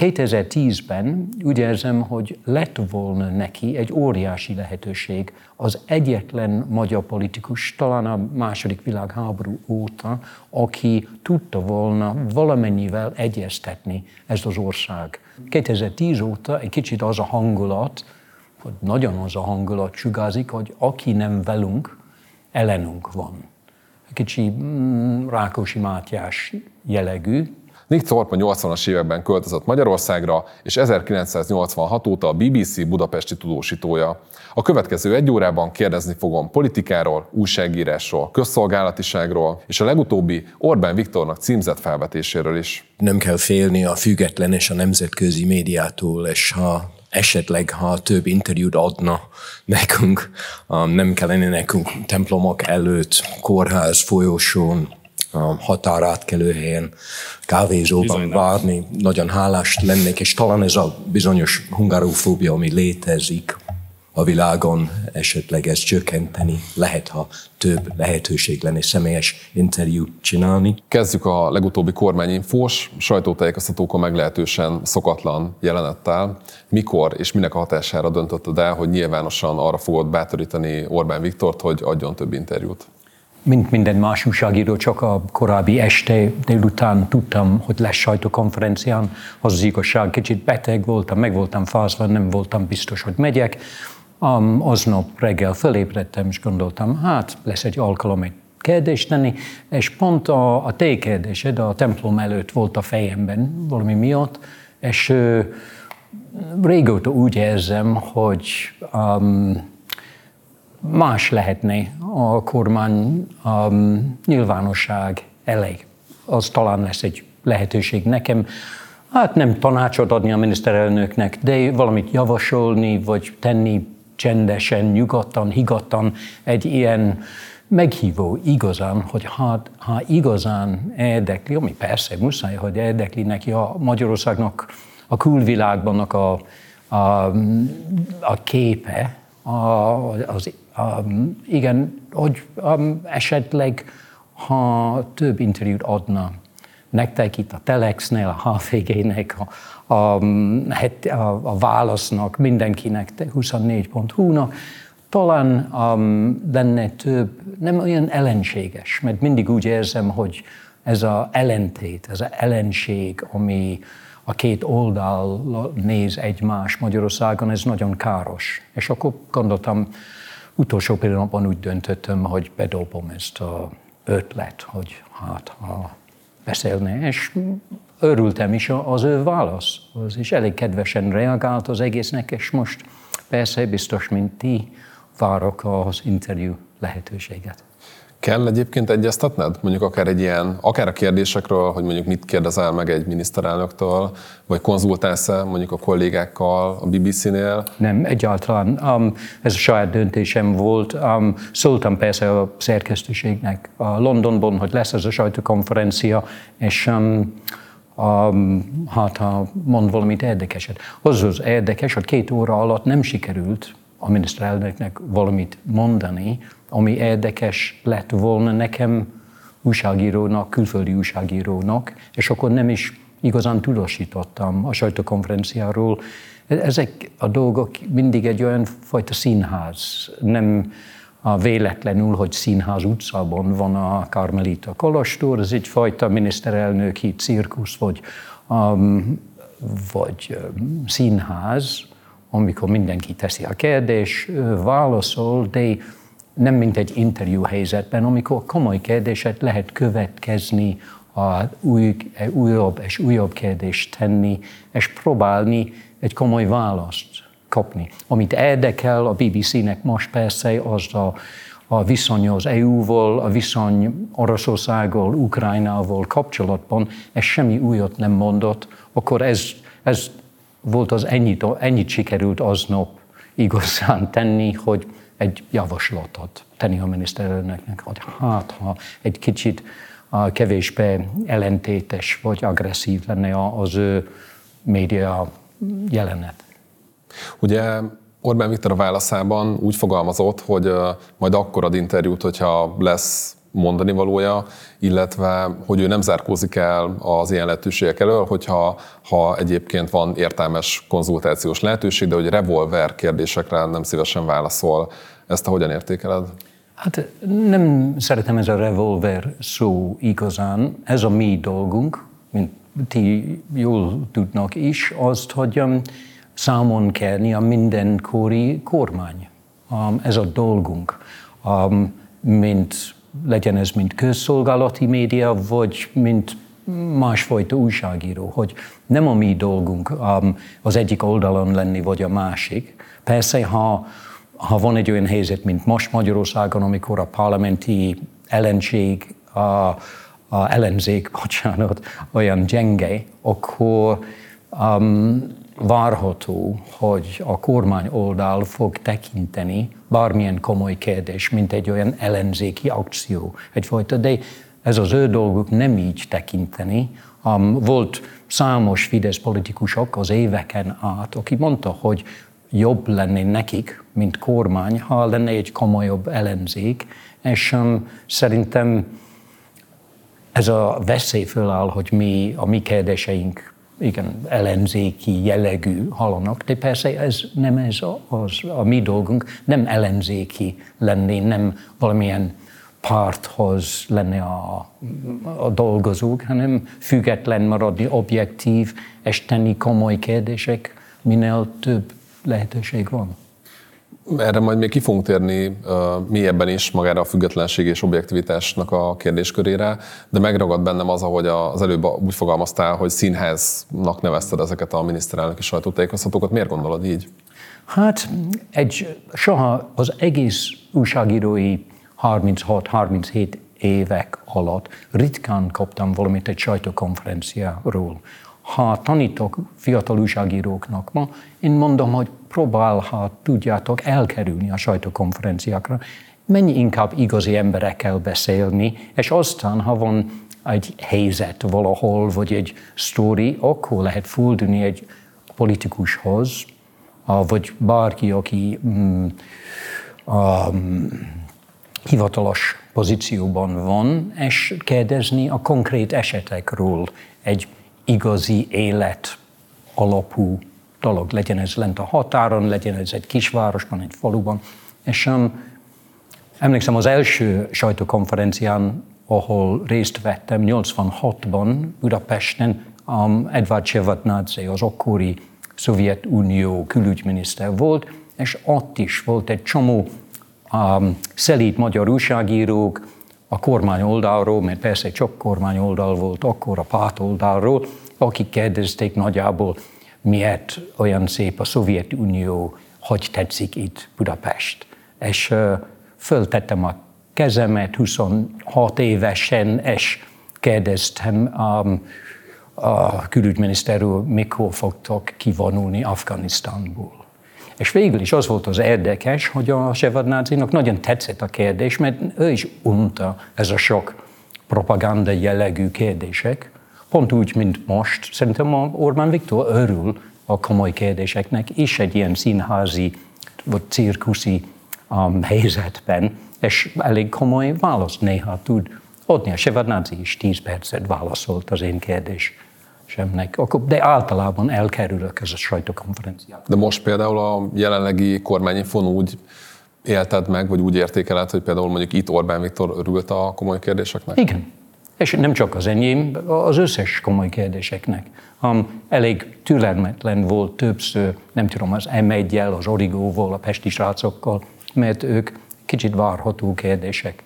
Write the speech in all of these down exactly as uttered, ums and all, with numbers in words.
kétezer-tízben úgy érzem, hogy lett volna neki egy óriási lehetőség az egyetlen magyar politikus, talán a második világháború óta, aki tudta volna valamennyivel egyeztetni ezt az ország. kétezer-tíz óta egy kicsit az a hangulat, hogy nagyon az a hangulat sugárzik, hogy aki nem velünk, ellenünk van. Kicsi mm, Rákosi Mátyás jellegű. Nick Thorpe a nyolcvanas években költözött Magyarországra, és ezerkilencszáznyolcvanhat óta a bé bé cé budapesti tudósítója. A következő egy órában kérdezni fogom politikáról, újságírásról, közszolgálatiságról, és a legutóbbi Orbán Viktornak címzett felvetéséről is. Nem kell félni a független és a nemzetközi médiától, és ha esetleg, ha több interjút adna nekünk, nem kellene nekünk templomok előtt, kórház, folyosón, határátkelőhelyen, kávézóban várni. Nagyon hálás lennék, és talán ez a bizonyos hungarofóbia, ami létezik a világon, esetleg ezt csökkenteni lehet, ha több lehetőség lenne személyes interjút csinálni. Kezdjük a legutóbbi kormányinfós, sajtótájékoztatókon meglehetősen szokatlan jelenettel. Mikor és minek a hatására döntötted el, hogy nyilvánosan arra fogod bátorítani Orbán Viktort, hogy adjon több interjút? Mint minden más újságíró, csak a korábbi este délután tudtam, hogy lesz sajtókonferencián. Az az igazság, kicsit beteg voltam, meg voltam fázva, nem voltam biztos, hogy megyek. Um, aznap reggel felébredtem, és gondoltam, hát lesz egy alkalom egy kérdést tenni, és pont a, a te kérdésed a templom előtt volt a fejemben valami miatt, és uh, régóta úgy érzem, hogy um, más lehetne a kormány um, nyilvánosság elé. Az talán lesz egy lehetőség nekem, hát nem tanácsot adni a miniszterelnöknek, de valamit javasolni, vagy tenni csendesen, nyugodtan, higgadtan egy ilyen meghívó igazán, hogy hát, ha igazán érdekli, ami persze muszáj, hogy érdekli neki a Magyarországnak, a külvilágban a, a, a képe, a, az, a, igen, hogy um, esetleg, ha több interjút adna nektek itt a Telexnél, a há vé gének, a, a, a, a Válasznak, mindenkinek, huszonnégy pont hu-nak, talán um, lenne több, nem olyan ellenséges, mert mindig úgy érzem, hogy ez az ellentét, ez az ellenség, ami a két oldal néz egymás Magyarországon, ez nagyon káros. És akkor gondoltam, utolsó pillanatban úgy döntöttem, hogy bedobom ezt az ötlet, hogy hát ha beszélne, és örültem is az ő válasz. Az is elég kedvesen reagált az egésznek, és most persze biztos, mint ti, várok az interjú lehetőséget. Kell egyébként egyeztetned? Mondjuk akár egy ilyen, akár a kérdésekről, hogy mondjuk mit kérdezel meg egy miniszterelnöktől, vagy konzultálsz-e mondjuk a kollégákkal a bé bé cé-nél? Nem, egyáltalán. Um, ez a saját döntésem volt. Um, szóltam persze a szerkesztőségnek a Londonban, hogy lesz ez a sajtókonferencia, és um, um, hát ha mond valamit érdekeset. Az az érdekes, hogy két óra alatt nem sikerült a miniszterelnöknek valamit mondani, ami érdekes lett volna nekem újságírónak, külföldi újságírónak, és akkor nem is igazán tudósítottam a sajtókonferenciáról. Ezek a dolgok mindig egy olyan fajta színház, nem véletlenül, hogy Színház utcában van a Karmelita kolostor, ez egyfajta miniszterelnöki cirkusz, vagy, um, vagy um, színház, amikor mindenki teszi a kérdés, válaszol, de nem mint egy interjú helyzetben, amikor komoly kérdéset lehet következni, a új, újabb és újabb kérdést tenni, és próbálni egy komoly választ kapni. Amit érdekel a bé bé cé-nek most persze, az a, a viszony az é u-val, a viszony Oroszországgal, Ukrajnával kapcsolatban, és semmi újat nem mondott, akkor ez, ez volt az ennyit, ennyit sikerült aznap igazán tenni, hogy egy javaslatot tenni a miniszterelnöknek, hogy hát, ha egy kicsit kevésbé ellentétes vagy agresszív lenne az ő média jelenet. Ugye Orbán Viktor a válaszában úgy fogalmazott, hogy majd akkor ad interjút, hogyha lesz mondani valója, illetve hogy ő nem zárkózik el az ilyen lehetőségek elől, hogyha ha egyébként van értelmes konzultációs lehetőség, de hogy revolver kérdésekre nem szívesen válaszol. Ezt te hogyan értékeled? Hát nem szeretem ez a revolver szó igazán. Ez a mi dolgunk, mint ti jól tudnak is, azt, hogy um, számon kérni a mindenkori kormány. Um, ez a dolgunk. Um, mint legyen ez mint közszolgálati média, vagy mint másfajta újságíró, hogy nem a mi dolgunk um, az egyik oldalon lenni, vagy a másik. Persze, ha, ha van egy olyan helyzet, mint most Magyarországon, amikor a parlamenti ellenség, a, a ellenzék, bocsánat, olyan gyenge, akkor um, várható, hogy a kormány oldal fog tekinteni bármilyen komoly kérdés, mint egy olyan ellenzéki akció egyfajta, de ez az ő dolguk nem így tekinteni. Um, volt számos Fidesz politikusok az éveken át, aki mondta, hogy jobb lenne nekik, mint kormány, ha lenne egy komolyabb ellenzék, és um, szerintem ez a veszély föláll, hogy mi, a mi kérdéseink igen, ellenzéki jellegű hallanak, de persze ez nem ez az, a mi dolgunk, nem ellenzéki lenni, nem valamilyen párthoz lenni a, a dolgozók, hanem független maradni, objektív, és tenni komoly kérdések, minél több lehetőség van. Erre majd még ki fogunk térni uh, mélyebben is magára a függetlenség és objektivitásnak a kérdéskörére, de megragad bennem az, ahogy az előbb úgy fogalmaztál, hogy színháznak nevezted ezeket a miniszterelnöki sajtótájékoztatókat. Miért gondolod így? Hát egy, soha az egész újságírói harminchat-harminchét évek alatt ritkán kaptam valamit egy sajtókonferenciáról. Ha tanítok fiatal újságíróknak ma, én mondom, hogy próbálhat, tudjátok elkerülni a sajtókonferenciákra, menj inkább igazi emberekkel beszélni, és aztán, ha van egy helyzet valahol, vagy egy sztori, akkor lehet fordulni egy politikushoz, vagy bárki, aki um, um, hivatalos pozícióban van, és kérdezni a konkrét esetekről egy igazi élet alapú dolog, legyen ez lent a határon, legyen ez egy kisvárosban, egy faluban. És um, emlékszem az első sajtókonferencián, ahol részt vettem nyolcvanhatban Budapesten, um, Edvard Shevardnadze, az akkori Szovjetunió külügyminiszter volt, és ott is volt egy csomó um, szelíd magyar újságírók a kormány oldalról, mert persze csak kormány oldal volt, akkor a párt oldalról, akik kérdezték nagyjából, miért olyan szép a Szovjetunió, hogy tetszik itt Budapest. És uh, föltettem a kezemet huszonhat évesen, és kérdeztem um, a külügyminiszter úr, mikor fogtok kivonulni Afganisztánból. És végül is az volt az érdekes, hogy a Shevardnadze-nak nagyon tetszett a kérdés, mert ő is unta ez a sok propaganda jellegű kérdések. Pont úgy, mint most. Szerintem a Orbán Viktor örül a komoly kérdéseknek is egy ilyen színházi vagy cirkuszi um, helyzetben, és elég komoly választ néha tud adni. A Shevardnadze is tíz percet válaszolt az én kérdésemnek, de általában elkerülök ez a sajtókonferenciát. De most például a jelenlegi kormányinfon úgy élted meg, vagy úgy értékeled, hogy például mondjuk itt Orbán Viktor örült a komoly kérdéseknek? Igen. És nem csak az enyém, az összes komoly kérdéseknek. Um, elég türelmetlen volt többször, nem tudom, az em egyel, az Origóval, a pesti srácokkal, mert ők kicsit várható kérdések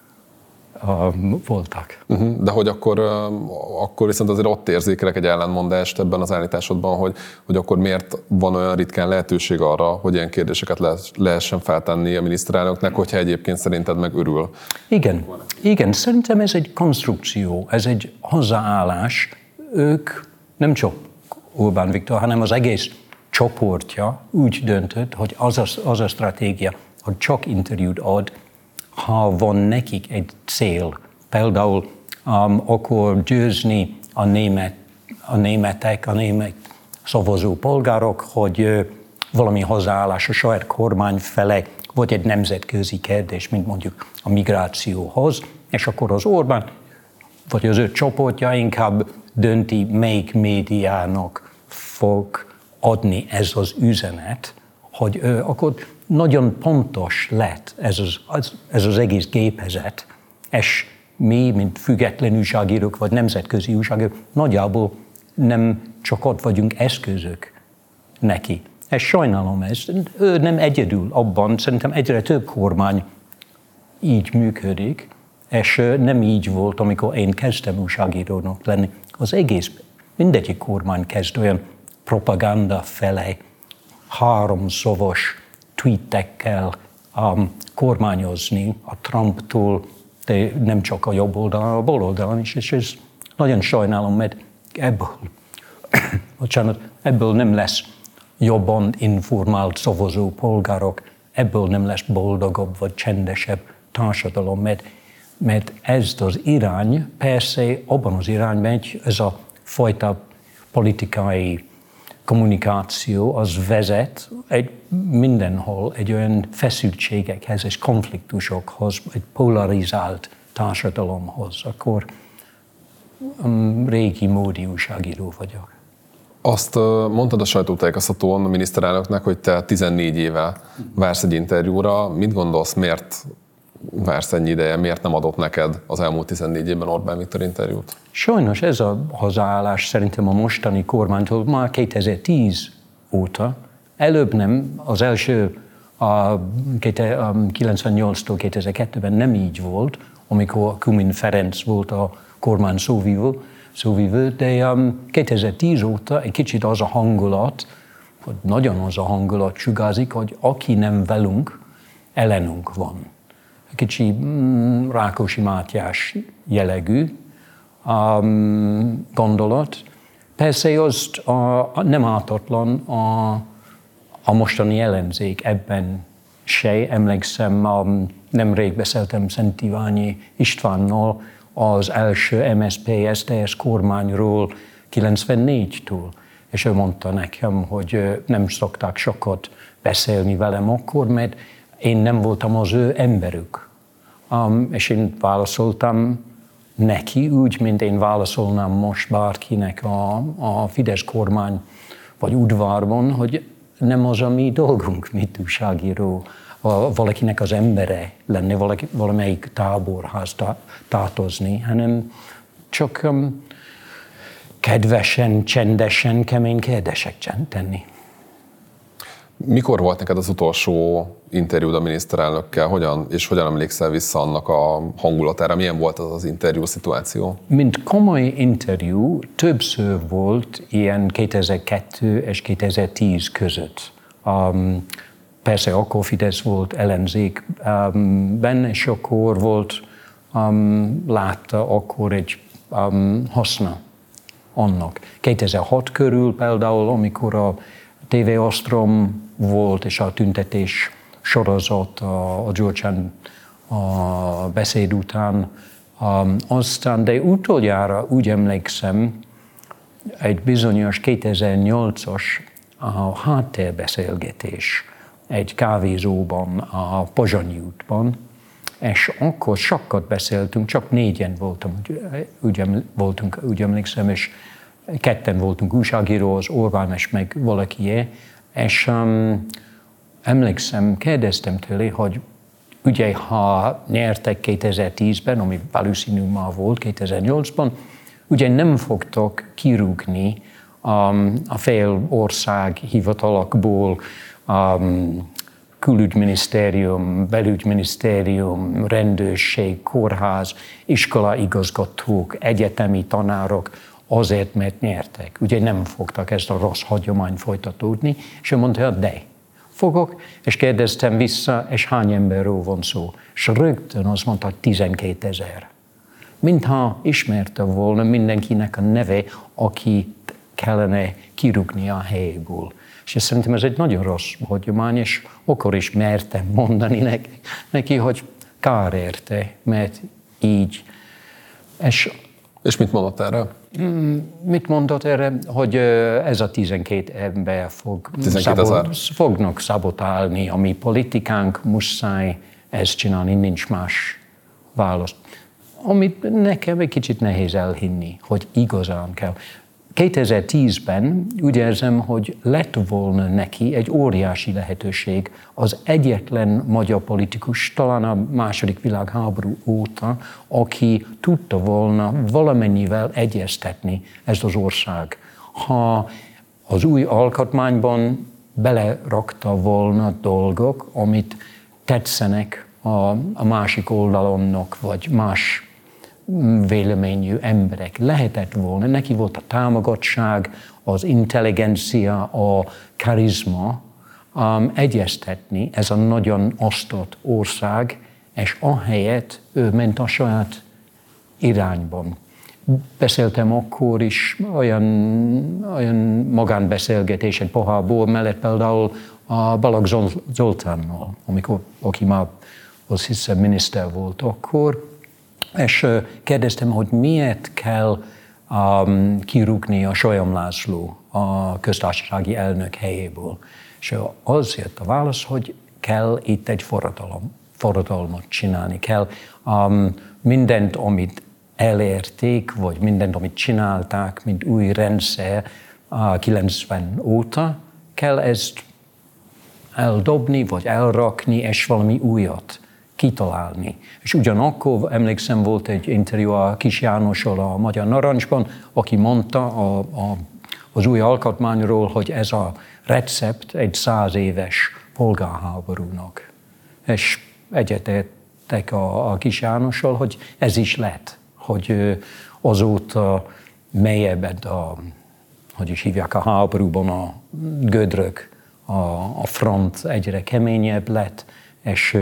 um, voltak. Uh-huh. De hogy akkor, akkor viszont azért ott érzékelek egy ellentmondást ebben az állításodban, hogy, hogy akkor miért van olyan ritkán lehetőség arra, hogy ilyen kérdéseket le, lehessen feltenni a miniszterelnöknek, hogyha egyébként szerinted meg örül? Igen, igen, szerintem ez egy konstrukció, ez egy hozzáállás. Ők nem csak Orbán Viktor, hanem az egész csoportja úgy döntött, hogy az a, az a stratégia, hogy csak interjút ad, ha van nekik egy cél. Például um, akkor győzni a, német, a németek, a német szavazó polgárok, hogy uh, valami hozzáállás a saját kormány fele, vagy egy nemzetközi kérdés, mint mondjuk a migrációhoz, és akkor az Orbán, vagy az ő csoportja inkább dönti, melyik médiának fog adni ez az üzenet, hogy ő, akkor nagyon pontos lett ez az, az, ez az egész gépezet, és mi, mint független újságírók, vagy nemzetközi újságírók, nagyjából nem csak ott vagyunk eszközök neki. És sajnálom ezt. Ő nem egyedül abban, szerintem egyre több kormány így működik, és nem így volt, amikor én kezdtem újságírónak lenni. Az egész, mindegyik kormány kezd olyan propaganda felé, háromszavas tweetekkel um, kormányozni a Trumptól, de nem csak a jobb oldalon, a bal oldalon is, és ez nagyon sajnálom, mert ebből, bocsánat, ebből nem lesz jobban informált szavazó polgárok, ebből nem lesz boldogabb vagy csendesebb társadalom, mert, mert ez az irány, persze abban az irányban megy, ez a fajta politikai kommunikáció, az vezet egy mindenhol egy olyan feszültségekhez és konfliktusokhoz, egy polarizált társadalomhoz, akkor um, régi módi újságíró vagyok. Azt mondtad a sajtótájékoztatón a miniszterelnöknek, hogy te tizennégy éve vársz egy interjúra. Mit gondolsz, miért vársz ennyi ideje, miért nem adott neked az elmúlt tizennégy évben Orbán Viktor interjút? Sajnos ez a hozzáállás szerintem a mostani kormánytól már kétezer-tíz óta. Előbb nem, az első a kilencvennyolctól kétezer-kettőben nem így volt, amikor Kumin Ferenc volt a kormány szóvivő, szóvivő, de um, kétezer-tíz óta egy kicsit az a hangulat, hogy nagyon az a hangulat sugázik, hogy aki nem velünk, ellenünk van. Kicsi mm, Rákosi Mátyás jellegű um, gondolat. Persze azt a, a, nem ártatlan a, a mostani ellenzék ebben se. Emlékszem, um, nemrég beszéltem Szent Iványi Istvánnal az első em es zé pé es dé es kormányról kilencvennégytől. És ő mondta nekem, hogy nem szokták sokat beszélni velem akkor, mert én nem voltam az ő emberük. Um, és én válaszoltam neki úgy, mint én válaszolnám most bárkinek a, a Fidesz kormány vagy udvarban, hogy nem az a mi dolgunk, mint újságíró, valakinek az embere lenni, valaki, valamelyik táborház tartozni, hanem csak um, kedvesen, csendesen, kemény kérdések tenni. Mikor volt neked az utolsó interjúd a miniszterelnökkel, hogyan, és hogyan emlékszel vissza annak a hangulatára? Milyen volt az az interjú szituáció? Mint komoly interjú többször volt ilyen kétezer-kettő és kétezer-tíz között. Um, persze akkor Fidesz volt ellenzékben, és akkor volt, um, látta akkor egy um, haszna annak. kétezer-hat körül például, amikor a té vé Ostrom volt, és a tüntetés sorozat a, a Gyurcsány a beszéd után. Um, aztán, de utoljára úgy emlékszem, egy bizonyos kétezer-nyolcas a háttérbeszélgetés egy kávézóban, a Pozsonyi útban, és akkor sokat beszéltünk, csak négyen voltam, úgy, voltunk, úgy emlékszem, és ketten voltunk újságíró, az Orbán és meg valakié, és um, emlékszem, kérdeztem tőle, hogy ugye, ha nyertek kétezer-tízben, ami valószínű már volt kétezer-nyolcban, ugye nem fogtok kirúgni um, a fél ország hivatalakból, um, külügyminisztérium, belügyminisztérium, rendőrség, kórház, iskolaigazgatók, egyetemi tanárok, azért, mert nyertek. Ugye nem fogtak ezt a rossz hagyományt folytatódni, és ő mondta, hogy de, fogok, és kérdeztem vissza, és hány emberről van szó. És rögtön azt mondta, hogy tizenkétezer. Mintha ismerte volna mindenkinek a neve, akit kellene kirúgni a helyéből. És szerintem ez egy nagyon rossz hagyomány, és akkor is mertem mondani neki, neki hogy kár érte, mert így. És, és mit mondott erre? Mit mondott erre? Hogy ez a tizenkét ember fog szabot, fognak szabotálni a mi politikánk, muszáj ezt csinálni, nincs más válasz. amit nekem egy kicsit nehéz elhinni, hogy igazán kell. kétezer-tízben úgy érzem, hogy lett volna neki egy óriási lehetőség, az egyetlen magyar politikus, talán a második világháború óta, aki tudta volna valamennyivel egyeztetni ezt az ország. Ha az új alkotmányban belerakta volna dolgok, amit tetszenek a, a másik oldalonnak, vagy más véleményű emberek. Lehetett volna, neki volt a támogatság, az intelligencia, a karizma um, egyeztetni, ez a nagyon osztott ország, és ahelyett ő ment a saját irányban. Beszéltem akkor is olyan, olyan magánbeszélgetés egy pohár bor mellett például a Balogh Zoltánnal, amikor, aki már azt hiszem miniszter volt akkor, és kérdeztem, hogy miért kell um, kirúgni a Sólyom László a köztársasági elnök helyéből. És az jött a válasz, hogy kell itt egy forradalom, forradalmat csinálni. Kell um, mindent, amit elérték, vagy mindent, amit csinálták, mint új rendszer a kilencven óta, kell ezt eldobni, vagy elrakni, és valami újat kitalálni. És ugyanakkor emlékszem, volt egy interjú a Kis Jánossal a Magyar Narancsban, aki mondta a, a, az új alkotmányról, hogy ez a recept egy száz éves polgárháborúnak. És egyetértek a, a Kis Jánossal, hogy ez is lett, hogy azóta mélyebb a, hogy is hívják a háborúban a gödrök, a, a front egyre keményebb lett, és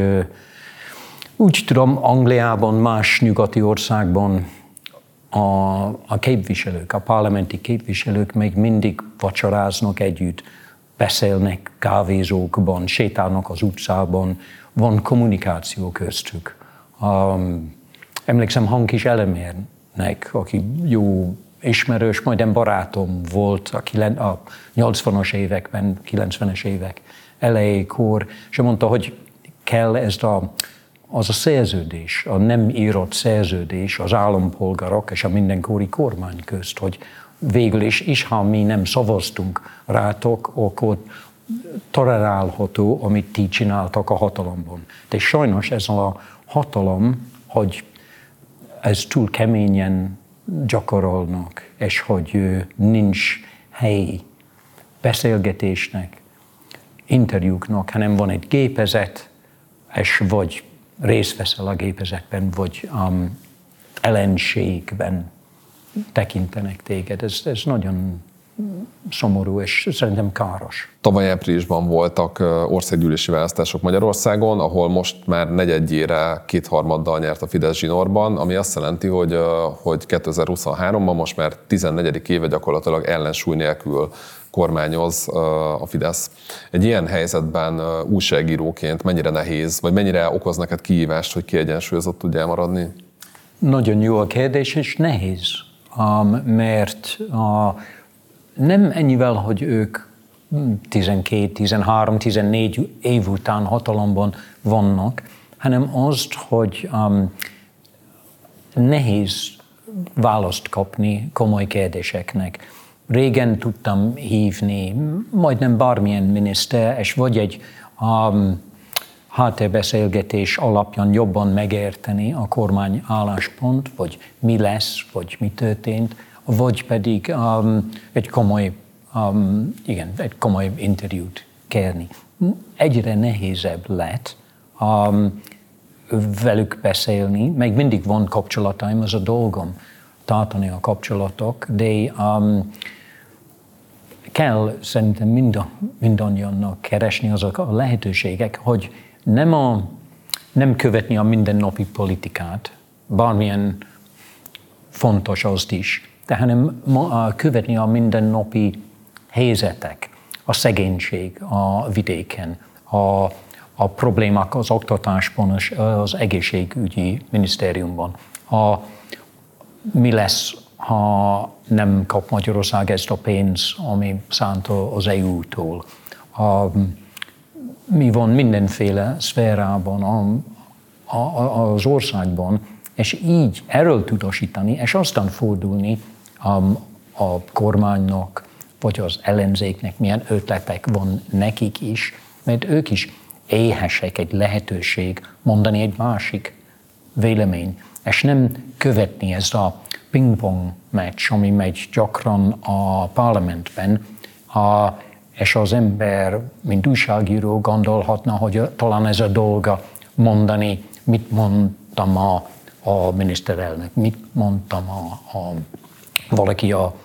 úgy tudom, Angliában, más nyugati országban a, a képviselők, a parlamenti képviselők még mindig vacsoráznak együtt, beszélnek kávézókban, sétálnak az utcában, van kommunikáció köztük. Um, emlékszem Hankis Elemérnek, aki jó ismerős, majdnem barátom volt a, a nyolcvanas években, kilencvenes évek elejékor, és mondta, hogy kell ezt a az a szerződés, a nem írott szerződés az állampolgárok és a mindenkori kormány közt, hogy végül is, is ha mi nem szavaztunk rátok, akkor tolerálható, amit ti csináltak a hatalomban. De sajnos ez a hatalom, hogy ez túl keményen gyakorolnak, és hogy nincs helyi beszélgetésnek, interjúknak, hanem van egy gépezet, és vagy részt veszel a gépezetben, vagy um, ellenségben tekintenek téged. Ez, ez nagyon szomorú, és szerintem káros. Tavaly áprilisban voltak országgyűlési választások Magyarországon, ahol most már negyedjére kétharmaddal nyert a Fidesz zsinórban, ami azt jelenti, hogy, hogy kétezer-huszonháromban most már tizennegyedik éve gyakorlatilag ellensúly nélkül kormányoz a Fidesz. Egy ilyen helyzetben újságíróként mennyire nehéz, vagy mennyire okoz neked kihívást, hogy kiegyensúlyozott tudjál maradni? Nagyon jó a kérdés, és nehéz, mert nem ennyivel, hogy ők tizenkét, tizenhárom, tizennégy év után hatalomban vannak, hanem azt, hogy nehéz választ kapni komoly kérdéseknek. Régen tudtam hívni majdnem bármilyen miniszter, és vagy egy um, háttérbeszélgetés alapján jobban megérteni a kormány álláspont, vagy mi lesz, vagy mi történt, vagy pedig um, egy komoly, um, igen, egy komoly interjút kérni. Egyre nehézebb lett um, velük beszélni, meg mindig van kapcsolataim, az a dolgom, tartani a kapcsolatok, de um, kell szerintem mind, mindannyiannak keresni azok a lehetőségek, hogy nem, a, nem követni a mindennapi politikát, bármilyen fontos azt is, de hanem követni a mindennapi helyzetek, a szegénység a vidéken, a, a problémák az oktatásban, az egészségügyi minisztériumban, a mi lesz, ha nem kap Magyarország ezt a pénzt, ami szánta az é u-tól. A, mi van mindenféle szférában a, a, az országban, és így erről tudósítani, és aztán fordulni um, a kormánynak, vagy az ellenzéknek milyen ötletek van nekik is, mert ők is éhesek egy lehetőség mondani egy másik vélemény, és nem követni ez a pingpong meccs, ami megy gyakran a parlamentben, a, és az ember, mint újságíró gondolhatna, hogy talán ez a dolga mondani, mit mondtam a, a miniszterelnök, mit mondtam a, a valaki a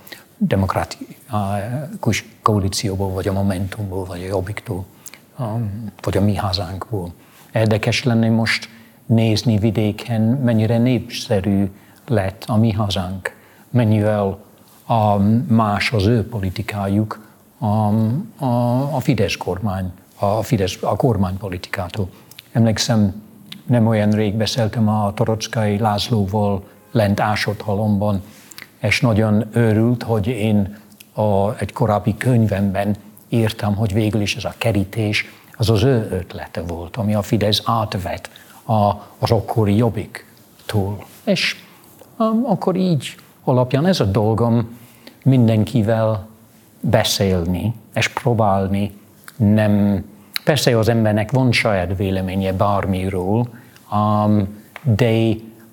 demokratikus koalícióból, vagy a Momentumból, vagy a Jobbiktól, vagy a Mi Hazánkból. Érdekes lenne most nézni vidéken, mennyire népszerű lett a Mi Hazánk, mennyivel más az ő politikájuk a, a, a Fidesz kormány, a, Fidesz, a kormánypolitikától. Emlékszem, nem olyan rég beszéltem a Toroczkai Lászlóval lent Ásott-halomban, és nagyon örült, hogy én a, egy korábbi könyvemben írtam, hogy végül is ez a kerítés, az az ő ötlete volt, ami a Fidesz átvett a, az akkori Jobbiktól. És um, akkor így alapján ez a dolgom mindenkivel beszélni, és próbálni nem... Persze az embernek van saját véleménye bármiről, um, de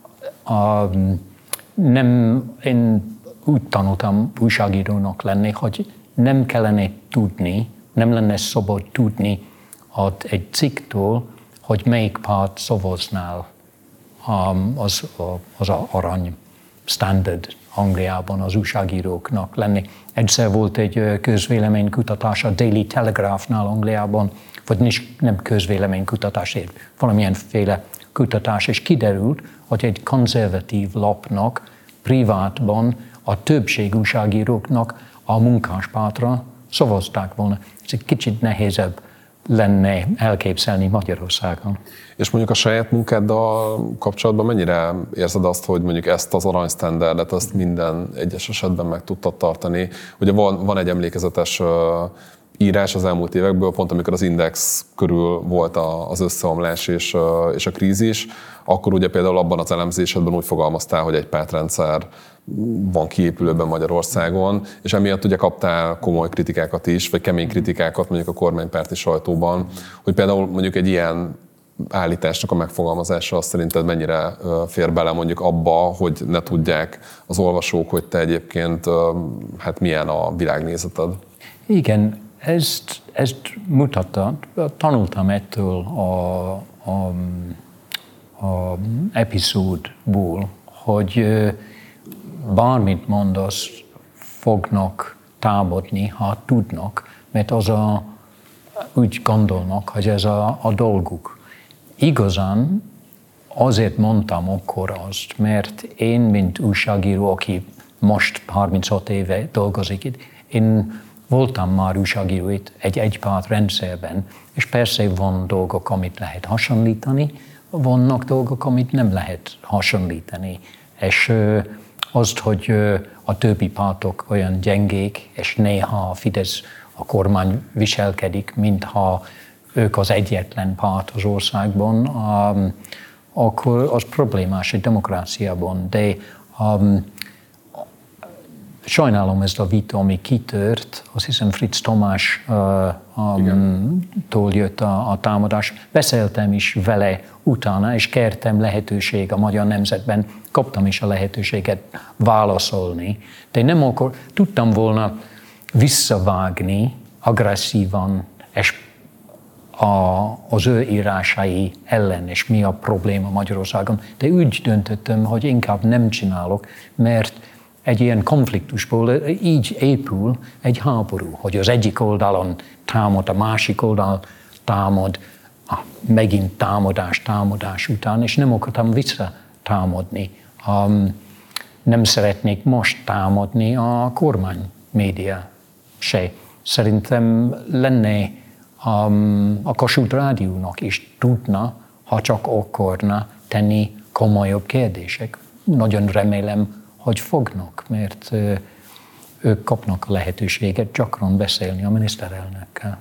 um, nem, én úgy tanultam újságírónak lenni, hogy nem kellene tudni, nem lenne szabad tudni egy cikktől, hogy melyik párt szavaznál um, az, az arany standard Angliában az újságíróknak lenni. Egyszer volt egy közvéleménykutatás a Daily Telegraphnál Angliában, vagy nem közvéleménykutatás, valamilyenféle kutatás, és kiderült, hogy egy konzervatív lapnak privátban a többség újságíróknak a munkáspártra szavazták volna. Ez egy kicsit nehézebb lenne elképzelni Magyarországon. És mondjuk a saját munkáddal kapcsolatban mennyire érzed azt, hogy mondjuk ezt az aranysztenderdet, azt minden egyes esetben meg tudtad tartani? Ugye van, van egy emlékezetes uh, írás az elmúlt évekből, pont amikor az Index körül volt a, az összeomlás és, uh, és a krízis, akkor ugye például abban az elemzésedben úgy fogalmaztál, hogy egy pártrendszer van kiépülőben Magyarországon, és emiatt ugye kaptál komoly kritikákat is, vagy kemény kritikákat mondjuk a kormánypárti sajtóban, hogy például mondjuk egy ilyen állításnak a megfogalmazása azt szerinted mennyire fér bele mondjuk abba, hogy ne tudják az olvasók, hogy te egyébként hát milyen a világnézeted? Igen, ezt, ezt mutatta, tanultam ettől a, a, a epizódból, hogy bármit mondasz, fognak támadni, ha tudnak, mert az a, úgy gondolnak, hogy ez a, a dolguk. Igazán azért mondtam akkor azt, mert én, mint újságíró, aki most harminchat éve dolgozik itt, én voltam már újságíró itt egy egypárt rendszerben, és persze van dolgok, amit lehet hasonlítani, vannak dolgok, amit nem lehet hasonlítani. És azt, hogy a többi pártok olyan gyengék, és néha a Fidesz, a kormány viselkedik, mintha ők az egyetlen párt az országban, um, akkor az problémás egy demokráciában. De um, sajnálom ezt a vita, ami kitört, azt hiszem Fritz Tamás uh, um, tól jött a, a támadás. Beszéltem is vele utána, és kértem lehetőség a Magyar Nemzetben, kaptam is a lehetőséget válaszolni, de nem akkor tudtam volna visszavágni agresszívan, és a, az ő írásai ellen, és mi a probléma Magyarországon. De úgy döntöttem, hogy inkább nem csinálok, mert egy ilyen konfliktusból így épül egy háború, hogy az egyik oldalon támad, a másik oldal támad, ah, megint támadás, támadás után, és nem akartam visszatámadni. Um, nem szeretnék most támadni a kormány média se. Szerintem lenne um, a Kossuth Rádiónak is tudna, ha csak akarna tenni komolyabb kérdések. Nagyon remélem, hogy fognak, mert uh, ők kapnak a lehetőséget gyakran beszélni a miniszterelnökkel.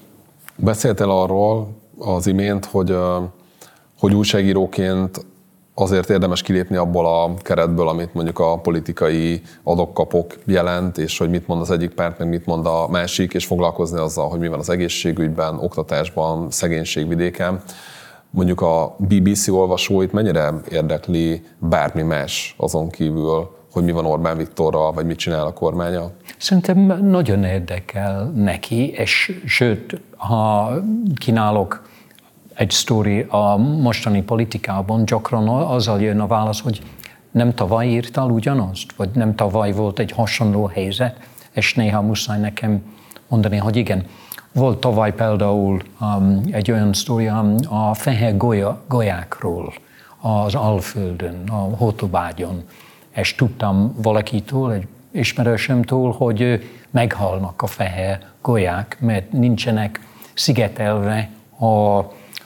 Beszéltél arról az imént, hogy, uh, hogy újságíróként azért érdemes kilépni abból a keretből, amit mondjuk a politikai adok-kapok jelent, és hogy mit mond az egyik párt, meg mit mond a másik, és foglalkozni azzal, hogy mi van az egészségügyben, oktatásban, szegénységvidéken. Mondjuk a bé bé cé olvasóit mennyire érdekli bármi más azon kívül, hogy mi van Orbán Viktorral, vagy mit csinál a kormánya? Szerintem nagyon érdekel neki, és sőt, ha kínálok egy sztori a mostani politikában, gyakran azzal jön a válasz, hogy nem tavaly írtál ugyanazt, vagy nem tavaly volt egy hasonló helyzet, és néha muszáj nekem mondani, hogy igen. Volt tavaly például um, egy olyan sztori um, a fehér golya, golyákról az Alföldön, a Hótobágyon, és tudtam valakitől, egy ismerősömtől, hogy meghalnak a fehér golyák, mert nincsenek szigetelve a, a,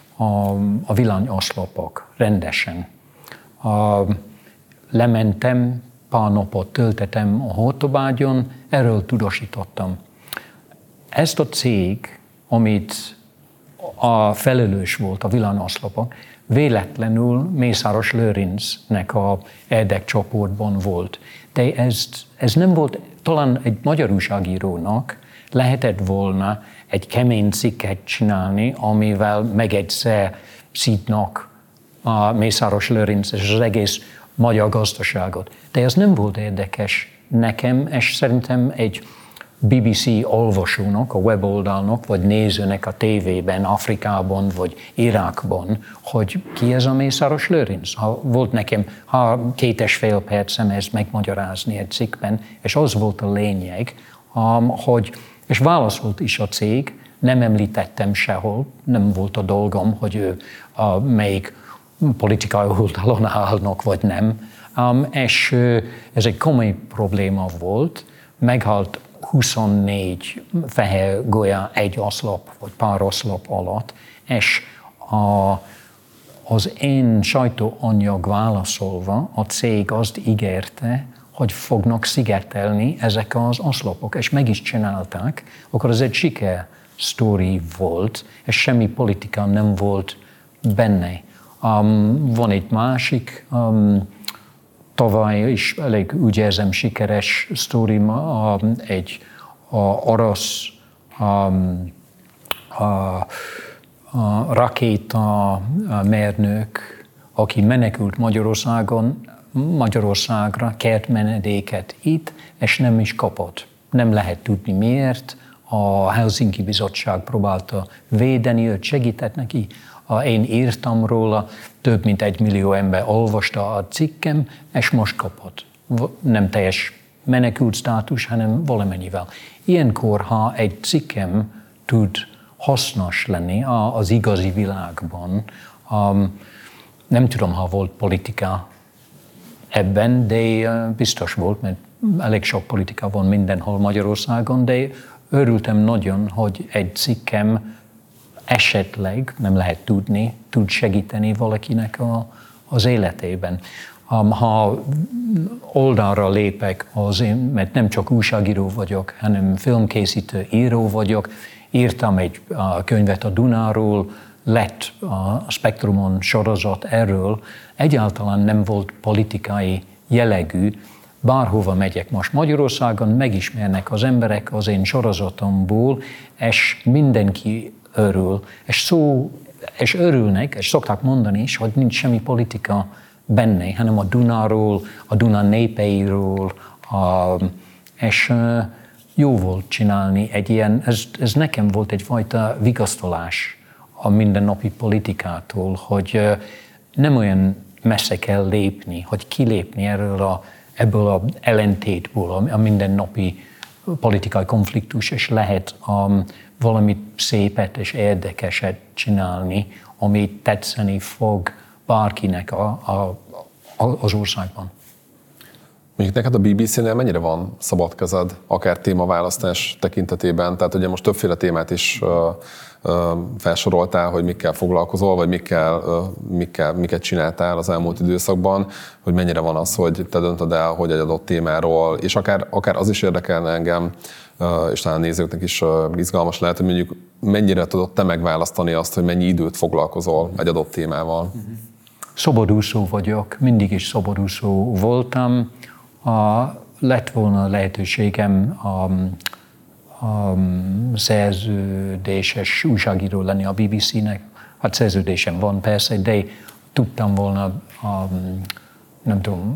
a villanyoszlopok rendesen. A, lementem, pár napot töltetem a Hótobágyon, erről tudósítottam. Ezt a cég, amit a felelős volt a villanyoszlopok, véletlenül Mészáros Lőrincnek a érdekcsoportban volt. De ez, ez nem volt, talán egy magyar újságírónak lehetett volna egy kemény cikket csinálni, amivel meg egyszer szítnak a Mészáros Lőrinc és az egész magyar gazdaságot. De ez nem volt érdekes nekem, és szerintem egy bé bé cé olvasónak, a weboldalnak, vagy nézőnek a tévében, Afrikában, vagy Irakban, hogy ki ez a Mészáros Lőrinc. Ha volt nekem ha két és fél percem ezt megmagyarázni egy cikkben, és az volt a lényeg, hogy, és válaszolt is a cég, nem említettem sehol, nem volt a dolgom, hogy ő a, melyik politikai oldalon állnak, vagy nem. Um, és ez egy komoly probléma volt, meghalt huszonnégy fehér golya egy oszlop, vagy pár oszlop alatt, és a, az én sajtóanyag válaszolva a cég azt ígérte, hogy fognak szigetelni ezek az oszlopok, és meg is csinálták, akkor ez egy siker sztori volt, és semmi politika nem volt benne. Um, van egy másik, um, tavaly is elég úgy érzem sikeres sztori, um, egy a orosz um, a, a rakéta mérnök, aki menekült Magyarországon, Magyarországra, kért menedéket itt, és nem is kapott. Nem lehet tudni miért. A Helsinki Bizottság próbálta védeni őt, segített neki. Én írtam róla, több mint egy millió ember olvasta a cikkem, és most kapott. Nem teljes menekült státus, hanem valamennyivel. Ilyenkor, ha egy cikkem tud hasznos lenni az igazi világban, nem tudom, ha volt politika ebben, de biztos volt, mert elég sok politika van mindenhol Magyarországon, de örültem nagyon, hogy egy cikkem esetleg, nem lehet tudni, tud segíteni valakinek a, az életében. Ha oldalra lépek, az én, mert nem csak újságíró vagyok, hanem filmkészítő, író vagyok, írtam egy könyvet a Dunáról, lett a Spektrumon sorozat erről, egyáltalán nem volt politikai jellegű. Bárhova megyek most Magyarországon, megismernek az emberek az én sorozatomból, és mindenki örül. És, szó, és örülnek, és szokták mondani is, hogy nincs semmi politika benne, hanem a Dunáról, a Duna népeiről, a, és jó volt csinálni egy ilyen, ez, ez nekem volt egyfajta vigasztalás a mindennapi politikától, hogy nem olyan messze kell lépni, hogy kilépni erről a, ebből az ellentétből, a mindennapi politikai konfliktus, és lehet um, valamit szépet és érdekeset csinálni, ami tetszeni fog bárkinek a, a, a, az országban. Mondjuk neked a bé bé cé-nél mennyire van szabad kezed, akár témaválasztás tekintetében? Tehát ugye most többféle témát is uh, uh, felsoroltál, hogy mikkel foglalkozol, vagy mikkel, uh, mikkel, miket csináltál az elmúlt időszakban, hogy mennyire van az, hogy te döntöd el, hogy egy adott témáról, és akár, akár az is érdekelne engem, uh, és talán a nézőknek is uh, izgalmas lehet, hogy mondjuk mennyire tudod te megválasztani azt, hogy mennyi időt foglalkozol egy adott témával. szabadúszó vagyok, mindig is szabadúszó voltam. A, lett volna lehetőségem a, a szerződéses újságíró lenni a bé bé cé-nek. Hát szerződésem van persze, de tudtam volna a, nem tudom,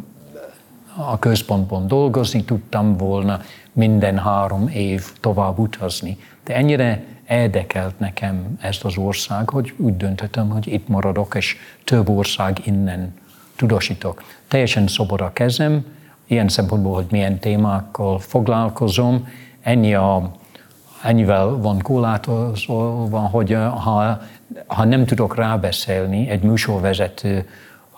a központban dolgozni, tudtam volna minden három év tovább utazni. De ennyire érdekelt nekem ezt az ország, hogy úgy döntöttem, hogy itt maradok, és több ország innen tudósítok. Teljesen szabad a kezem, ilyen szempontból, hogy milyen témákkal foglalkozom. Ennyi a, ennyivel van korlátozva, hogy ha, ha nem tudok rábeszélni egy műsorvezető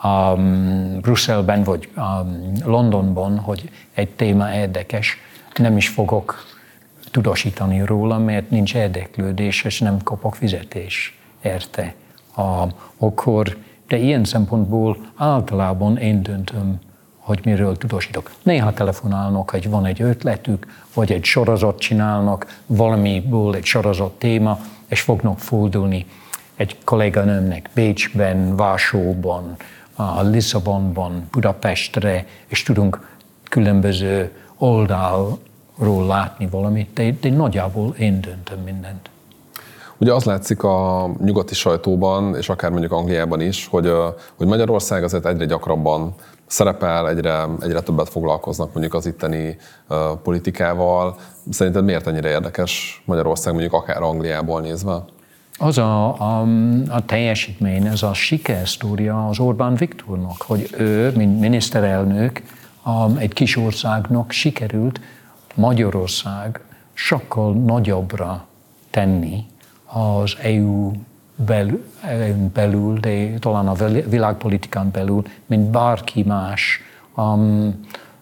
um, Brüsszelben vagy um, Londonban, hogy egy téma érdekes, nem is fogok tudósítani róla, mert nincs érdeklődés, és nem kapok fizetés érte. A, akkor, de ilyen szempontból általában én döntöm, hogy miről tudósítok. Néha telefonálnak, hogy van egy ötletük, vagy egy sorozat csinálnak, valamiből egy sorozat téma, és fognak fordulni egy kolléganőmnek Bécsben, Varsóban, Lisszabonban, Budapestre, és tudunk különböző oldalról látni valamit, de, de nagyjából én döntöm mindent. Ugye az látszik a nyugati sajtóban, és akár mondjuk Angliában is, hogy, hogy Magyarország azért egyre gyakrabban szerepel, egyre, egyre többet foglalkoznak mondjuk az itteni uh, politikával. Szerinted miért ennyire érdekes Magyarország, mondjuk akár Angliából nézve? Az a, a, a teljesítmény, ez a sikersztória az Orbán Viktornak, hogy ő, mint miniszterelnök, um, egy kis országnak sikerült Magyarország sokkal nagyobbra tenni az é u belül, belül, de talán a világpolitikán belül, mint bárki más. Um,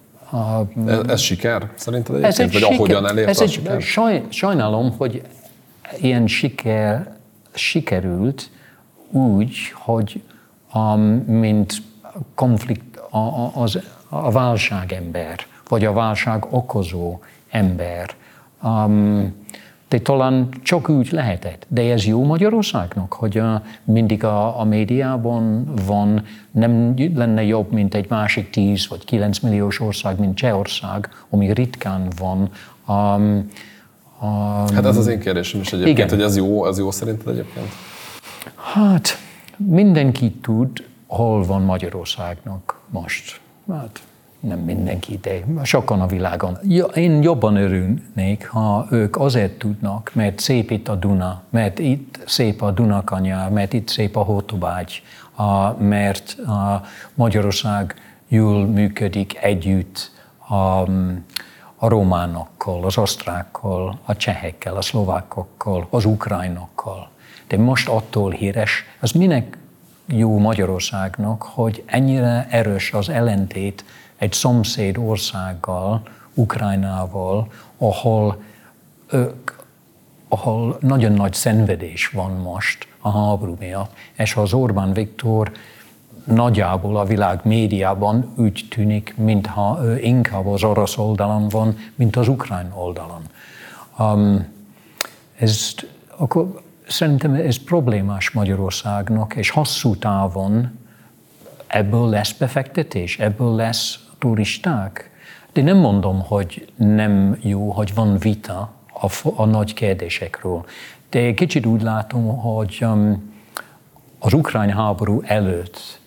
a, ez, ez siker szerinted egyébként? Ez egy vagy siker, ahogyan elérte ez a egy, siker? Saj, sajnálom, hogy ilyen siker sikerült úgy, hogy um, mint konflikt, a, a, az, a válságember, vagy a válság okozó ember. Um, de talán csak úgy lehetett. De ez jó Magyarországnak, hogy uh, mindig a, a médiában van, nem lenne jobb, mint egy másik tíz vagy kilenc milliós ország, mint Csehország, ami ritkán van. Um, um, hát ez az én kérdésem is egyébként, igen. hogy ez jó, ez jó szerinted egyébként? Hát mindenki tud, hol van Magyarországnak most. Hát nem mindenki, de sokan a világon. Én jobban örülnék, ha ők azért tudnak, mert szép itt a Duna, mert itt szép a Dunakanyar, mert itt szép a Hótobágy, mert Magyarország jól működik együtt a, a románokkal, az osztrákkal, a csehekkel, a szlovákokkal, az ukránokkal. De most attól híres, az minek jó Magyarországnak, hogy ennyire erős az ellentét egy szomszéd országgal, Ukrajnával, ahol, ők, ahol nagyon nagy szenvedés van most a háború miatt, és az Orbán Viktor nagyjából a világ médiában úgy tűnik, mintha ő inkább az orosz oldalon van, mint az ukrán oldalon. Um, ez, akkor szerintem ez problémás Magyarországnak, és hosszú távon ebből lesz befektetés, ebből lesz turisták. De nem mondom, hogy nem jó, hogy van vita a, a nagy kérdésekről. De kicsit úgy látom, hogy um, az ukrán háború előtt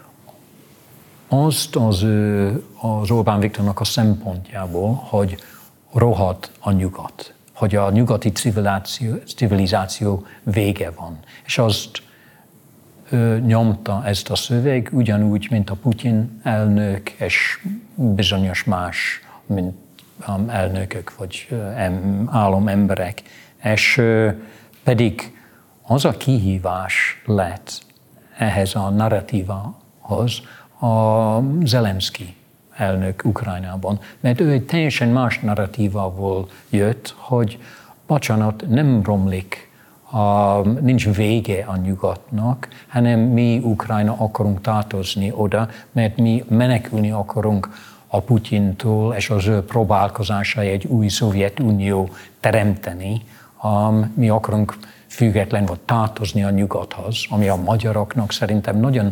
azt az, az Orbán Viktornak a szempontjából, hogy rohadt a nyugat, hogy a nyugati civilizáció, civilizáció vége van. És azt ő nyomta ezt a szöveg, ugyanúgy, mint a Putyin elnök, és bizonyos más, mint elnökök, vagy államemberek. És pedig az a kihívás lett ehhez a narratívához a Zelenszky elnök Ukrajnában, mert ő egy teljesen más narratívával jött, hogy bocsánat, nem romlik, a, nincs vége a nyugatnak, hanem mi Ukrajna akarunk tartozni oda, mert mi menekülni akarunk a Putyintól, és az ő próbálkozásai egy új Szovjetunió teremteni. Um, mi akarunk független vagy tartozni a nyugathoz, ami a magyaroknak szerintem nagyon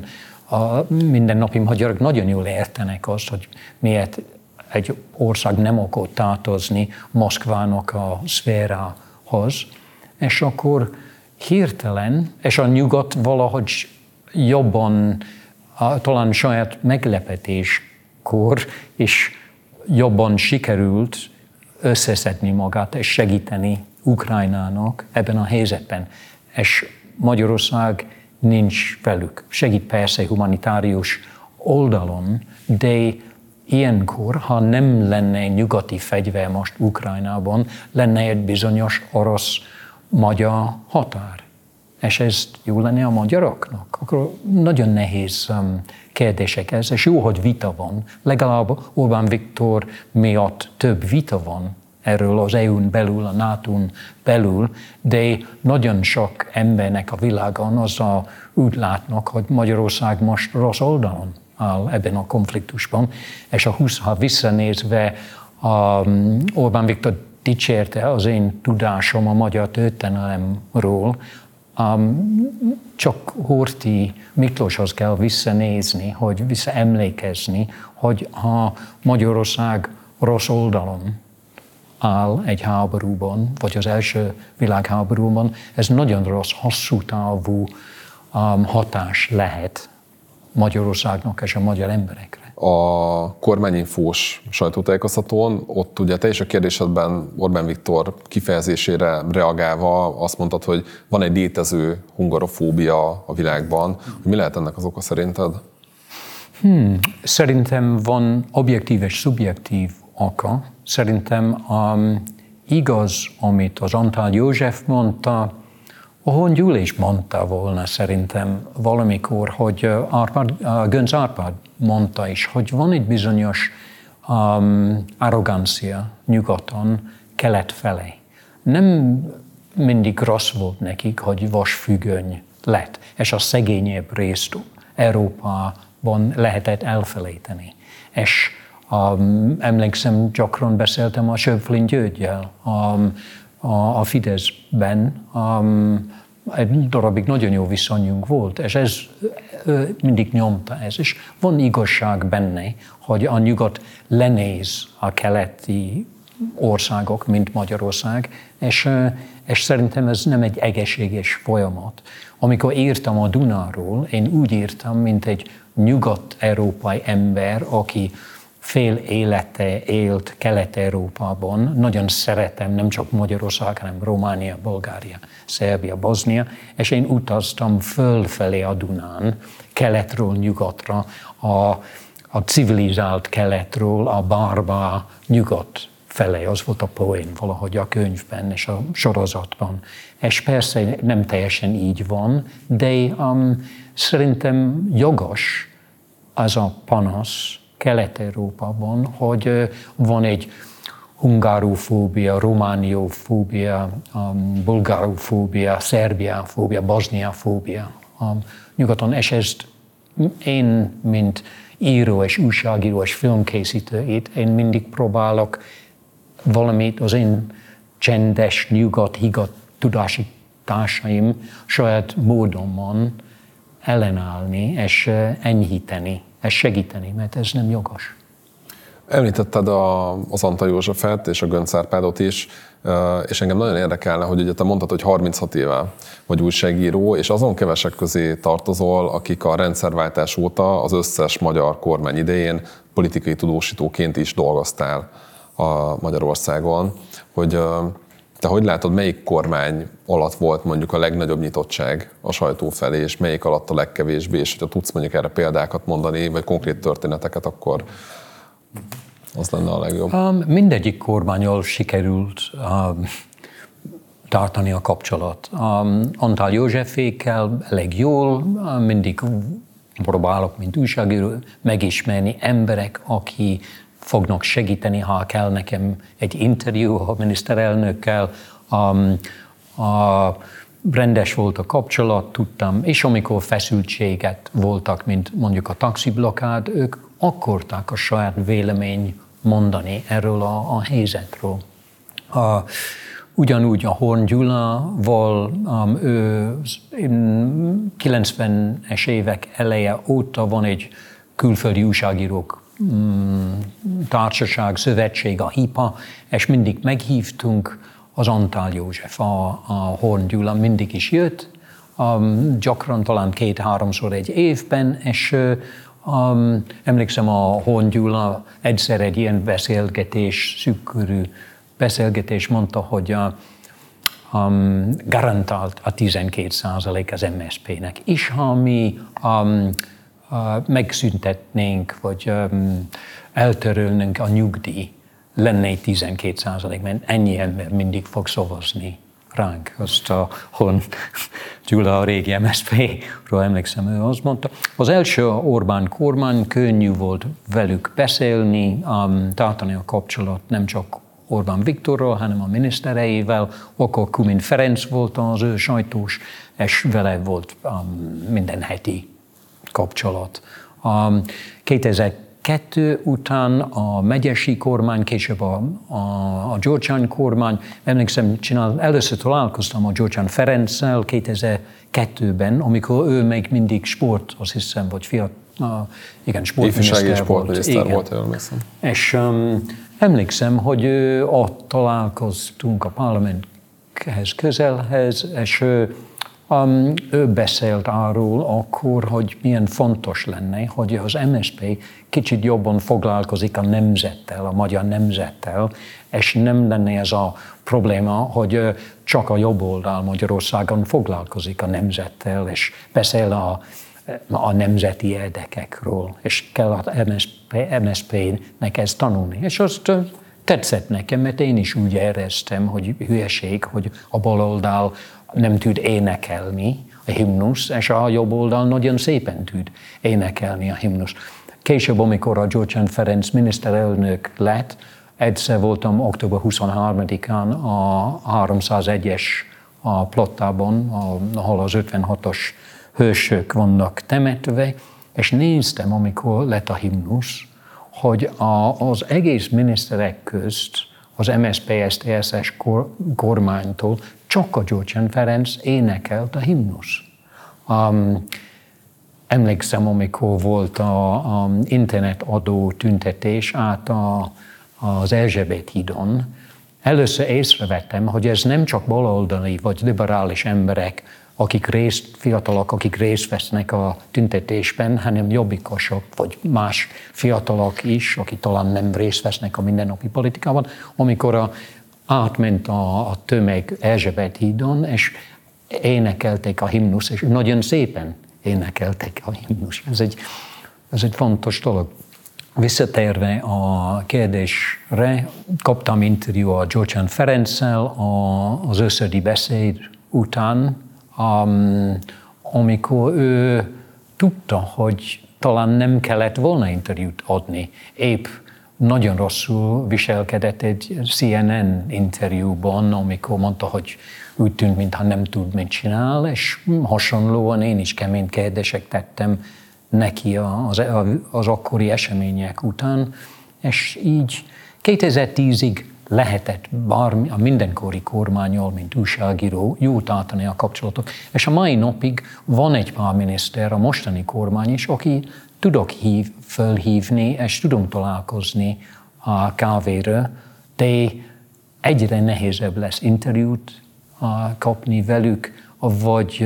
a mindennapi magyarok nagyon jól értenek azt, hogy miért egy ország nem akar tartozni Moszkvának a szférához, és akkor hirtelen, és a nyugat valahogy jobban, talán saját meglepetéskor is jobban sikerült összeszedni magát és segíteni Ukrajnának ebben a helyzetben. És Magyarország nincs velük. Segít persze humanitárius oldalon, de ilyenkor, ha nem lenne nyugati fegyver most Ukrajnában, lenne egy bizonyos orosz-magyar határ. És ez jó lenne a magyaroknak. Akkor nagyon nehéz um, kérdések ez, és jó, hogy vita van. Legalább Orbán Viktor miatt több vita van erről az é u-n belül, a nátón belül, de nagyon sok embernek a világon azzal úgy látnak, hogy Magyarország most rossz oldalon áll ebben a konfliktusban, és a húsz, ha visszanézve um, Orbán Viktor dicsérte az én tudásom a magyar történelemről, um, csak Horthy Miklóshoz kell visszanézni, hogy visszaemlékezni, hogy ha Magyarország rossz oldalon áll egy háborúban, vagy az első világháborúban, ez nagyon rossz, hosszú távú um, hatás lehet Magyarországnak és a magyar emberekre. A kormányinfós sajtótájékoztatón, ott ugye te is a kérdésedben Orbán Viktor kifejezésére reagálva azt mondtad, hogy van egy létező hungarofóbia a világban. Mi lehet ennek az oka szerinted? Hmm. Szerintem van objektív és szubjektív oka. Szerintem um, igaz, amit az Antall József mondta, ahol Gyulés mondta volna szerintem valamikor, hogy Árpád, Göncz Árpád mondta is, hogy van egy bizonyos um, arrogancia nyugaton, kelet felé. Nem mindig rossz volt nekik, hogy vasfüggöny lett, és a szegényebb részt Európában lehetett elfelejteni. És um, emlékszem, gyakran beszéltem a Schöpflin Györggyel, um, a, a Fideszben, um, egy darabig nagyon jó viszonyunk volt, és ez ő mindig nyomta ez, és van igazság benne, hogy a nyugat lenéz a keleti országok, mint Magyarország, és, és szerintem ez nem egy egészséges folyamat. Amikor írtam a Dunáról, én úgy írtam, mint egy nyugat-európai ember, aki fél élete élt Kelet-Európában, nagyon szeretem nem csak Magyarország, hanem Románia, Bulgária, Szerbia, Bosznia, és én utaztam fölfelé a Dunán, keletről nyugatra, a, a civilizált keletről a barbár nyugat felé, az volt a poén valahogy a könyvben és a sorozatban. És persze nem teljesen így van, de um, szerintem jogos az a panasz Kelet-Európában, hogy van egy hungárofóbia, romániofóbia, um, bulgárofóbia, szerbiafóbia, bosniafóbia um, nyugaton, és ezt én, mint író és újságíró és filmkészítő, itt én mindig próbálok valamit az én csendes, nyugat, higgadt tudási társaim saját módonban ellenállni és enyhíteni, és segíteni, mert ez nem jogos. Említetted a, az Antall Józsefet és a Göncz Árpádot is, és engem nagyon érdekelne, hogy ugye te mondtad, hogy harminchat éve vagy újságíró, és azon kevesek közé tartozol, akik a rendszerváltás óta az összes magyar kormány idején politikai tudósítóként is dolgoztál a Magyarországon, hogy te hogy látod, melyik kormány alatt volt mondjuk a legnagyobb nyitottság a sajtó felé, és melyik alatt a legkevésbé, és hogyha tudsz mondjuk erre példákat mondani, vagy konkrét történeteket, akkor az lenne a legjobb. Um, mindegyik kormánnyal sikerült um, tartani a kapcsolat. Um, Antall Józsefékkel elég jól, um, mindig próbálok, mint újságíró, megismerni emberek, aki fognak segíteni, ha kell nekem egy interjú a miniszterelnökkel. Um, a rendes volt a kapcsolat, tudtam, és amikor feszültséget voltak, mint mondjuk a taxiblokkád, ők akarták a saját vélemény mondani erről a, a helyzetről. Uh, ugyanúgy a Horn Gyulával, um, ő kilencvenes évek eleje óta van egy külföldi újságírók um, társaság, szövetség, a HIPA, és mindig meghívtunk az Antál József, a, a Horn Gyula mindig is jött, um, gyakran talán két-háromszor egy évben, és um, emlékszem, a Horn Gyula egyszer egy ilyen beszélgetés, szűkkörű beszélgetés mondta, hogy a, um, garantált a tizenkét százalék az em es zé pének. És ha mi um, uh, megszüntetnénk, vagy um, eltörölnénk a nyugdíj, lenne egy tizenkét százalék, mert ennyi ember mindig fog szavazni ránk. Azt a Horn Gyula, a régi em es zé péről emlékszem, ő azt mondta. Az első Orbán kormány, könnyű volt velük beszélni, um, tartani a kapcsolat nem csak Orbán Viktorral, hanem a minisztereivel. Akkor Kumin Ferenc volt az ő sajtós, és vele volt um, minden heti kapcsolat. Um, kétezer-kettő után a megyesi kormány, később a, a, a Gyurcsány kormány, emlékszem, csinál, először találkoztam a Gyurcsány Ferenccel kétezer-kettőben, amikor ő még mindig sport, azt hiszem, vagy fiatal, uh, igen, sportminiszter volt. Igen. volt, emlékszem. És um, emlékszem, hogy ő, ott találkoztunk a parlamenthez közelhez, és ő, um, ő beszélt arról akkor, hogy milyen fontos lenne, hogy az em es zé pé kicsit jobban foglalkozik a nemzettel, a magyar nemzettel, és nem lenne ez a probléma, hogy csak a jobb oldal Magyarországon foglalkozik a nemzettel, és beszél a a nemzeti érdekekről, és kell az em es zé pének ezt tanulni. És azt tetszett nekem, mert én is úgy éreztem, hogy hülyeség, hogy a baloldal nem tud énekelni a himnusz, és a jobb oldal nagyon szépen tud énekelni a himnusz. Később, amikor a Gyurcsány Ferenc miniszterelnök lett, egyszer voltam október huszonharmadikán a háromszázegyes a Plottában, ahol az ötvenhatos hősök vannak temetve, és néztem, amikor lett a himnusz, hogy a, az egész miniszterek közt az em es zé pé es zé té es es kor, kormánytól csak a Gyurcsány Ferenc énekelt a himnusz. Um, emlékszem, amikor volt a, a internetadó tüntetés át a, az Erzsébet hídon, először észrevettem, hogy ez nem csak baloldali vagy liberális emberek, akik részt, fiatalok, akik részt vesznek a tüntetésben, hanem jobbikosok, vagy más fiatalok is, akik talán nem részt vesznek a mindennapi politikában, amikor a, átment a, a tömeg Erzsébet hídon, és énekelték a himnusz, és nagyon szépen énekelték a himnusz. Ez egy, ez egy fontos dolog. Visszatérve a kérdésre, kaptam interjú a Gyurcsány Ferenccel az őszödi beszéd után, Um, amikor ő tudta, hogy talán nem kellett volna interjút adni. Épp nagyon rosszul viselkedett egy cé en en interjúban, amikor mondta, hogy úgy tűnt, mintha nem tud, mit csinál, és hasonlóan én is kemény kérdések tettem neki az, az akkori események után, és így kétezer-tízig lehetett bármi, a mindenkori kormánnyal, mint újságíró, jó tartani a kapcsolatot. És a mai napig van egy pár miniszter, a mostani kormány is, aki tudok hív, fölhívni, és tudunk találkozni a kávéra, de egyre nehezebb lesz interjút kapni velük, vagy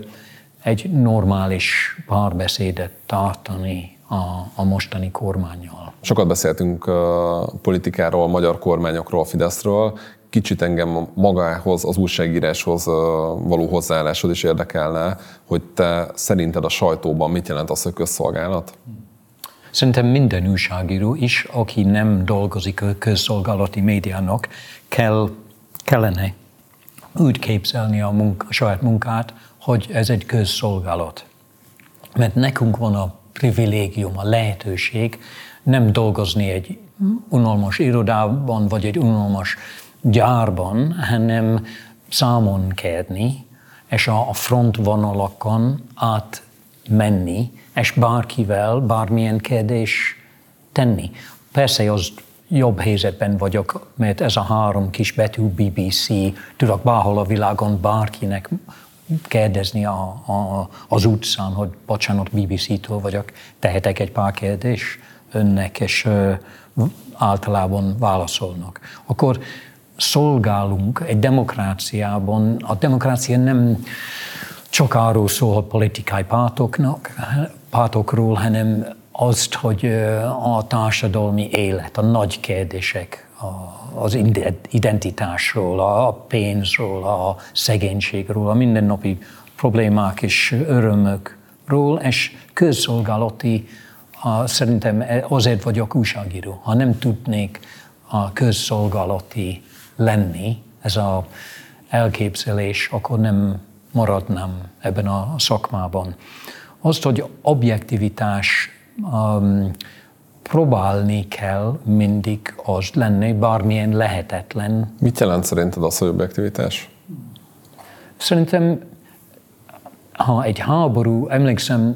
egy normális párbeszédet tartani a, a mostani kormánnyal. Sokat beszéltünk uh, politikáról, a magyar kormányokról, a Fideszről. Kicsit engem magához, az újságíráshoz uh, való hozzáállásod is érdekelne, hogy te szerinted a sajtóban mit jelent az, hogy közszolgálat? Szerintem minden újságíró is, aki nem dolgozik a közszolgálati médiának, kell, kellene úgy képzelni a, munka, a saját munkát, hogy ez egy közszolgálat. Mert nekünk van a privilégium, a lehetőség nem dolgozni egy unalmas irodában, vagy egy unalmas gyárban, hanem számon kérni, és a frontvonalakon átmenni, és bárkivel bármilyen kérdés tenni. Persze azt jobb helyzetben vagyok, mert ez a három kis betű bé bé cé, tudok bárhol a világon bárkinek kérdezni a, a, az utcán, hogy bocsánat, bé bé cé-től vagyok, tehetek egy pár kérdés önnek, és uh, általában válaszolnak. Akkor szolgálunk egy demokráciában, a demokrácia nem csak arról szól, hogy politikai pártoknak, pártokról, hanem azt, hogy a társadalmi élet, a nagy kérdések, az identitásról, a pénzről, a szegénységről, a mindennapi problémák és örömökről, és közszolgálati, szerintem azért vagyok újságíró. Ha nem tudnék a közszolgálati lenni, ez az elképzelés, akkor nem maradnám ebben a szakmában. Azt, hogy objektivitás um, próbálni kell mindig az lenni, bármilyen lehetetlen. Mit jelent szerinted az, hogy objektivitás? Szerintem, ha egy háború, emlékszem,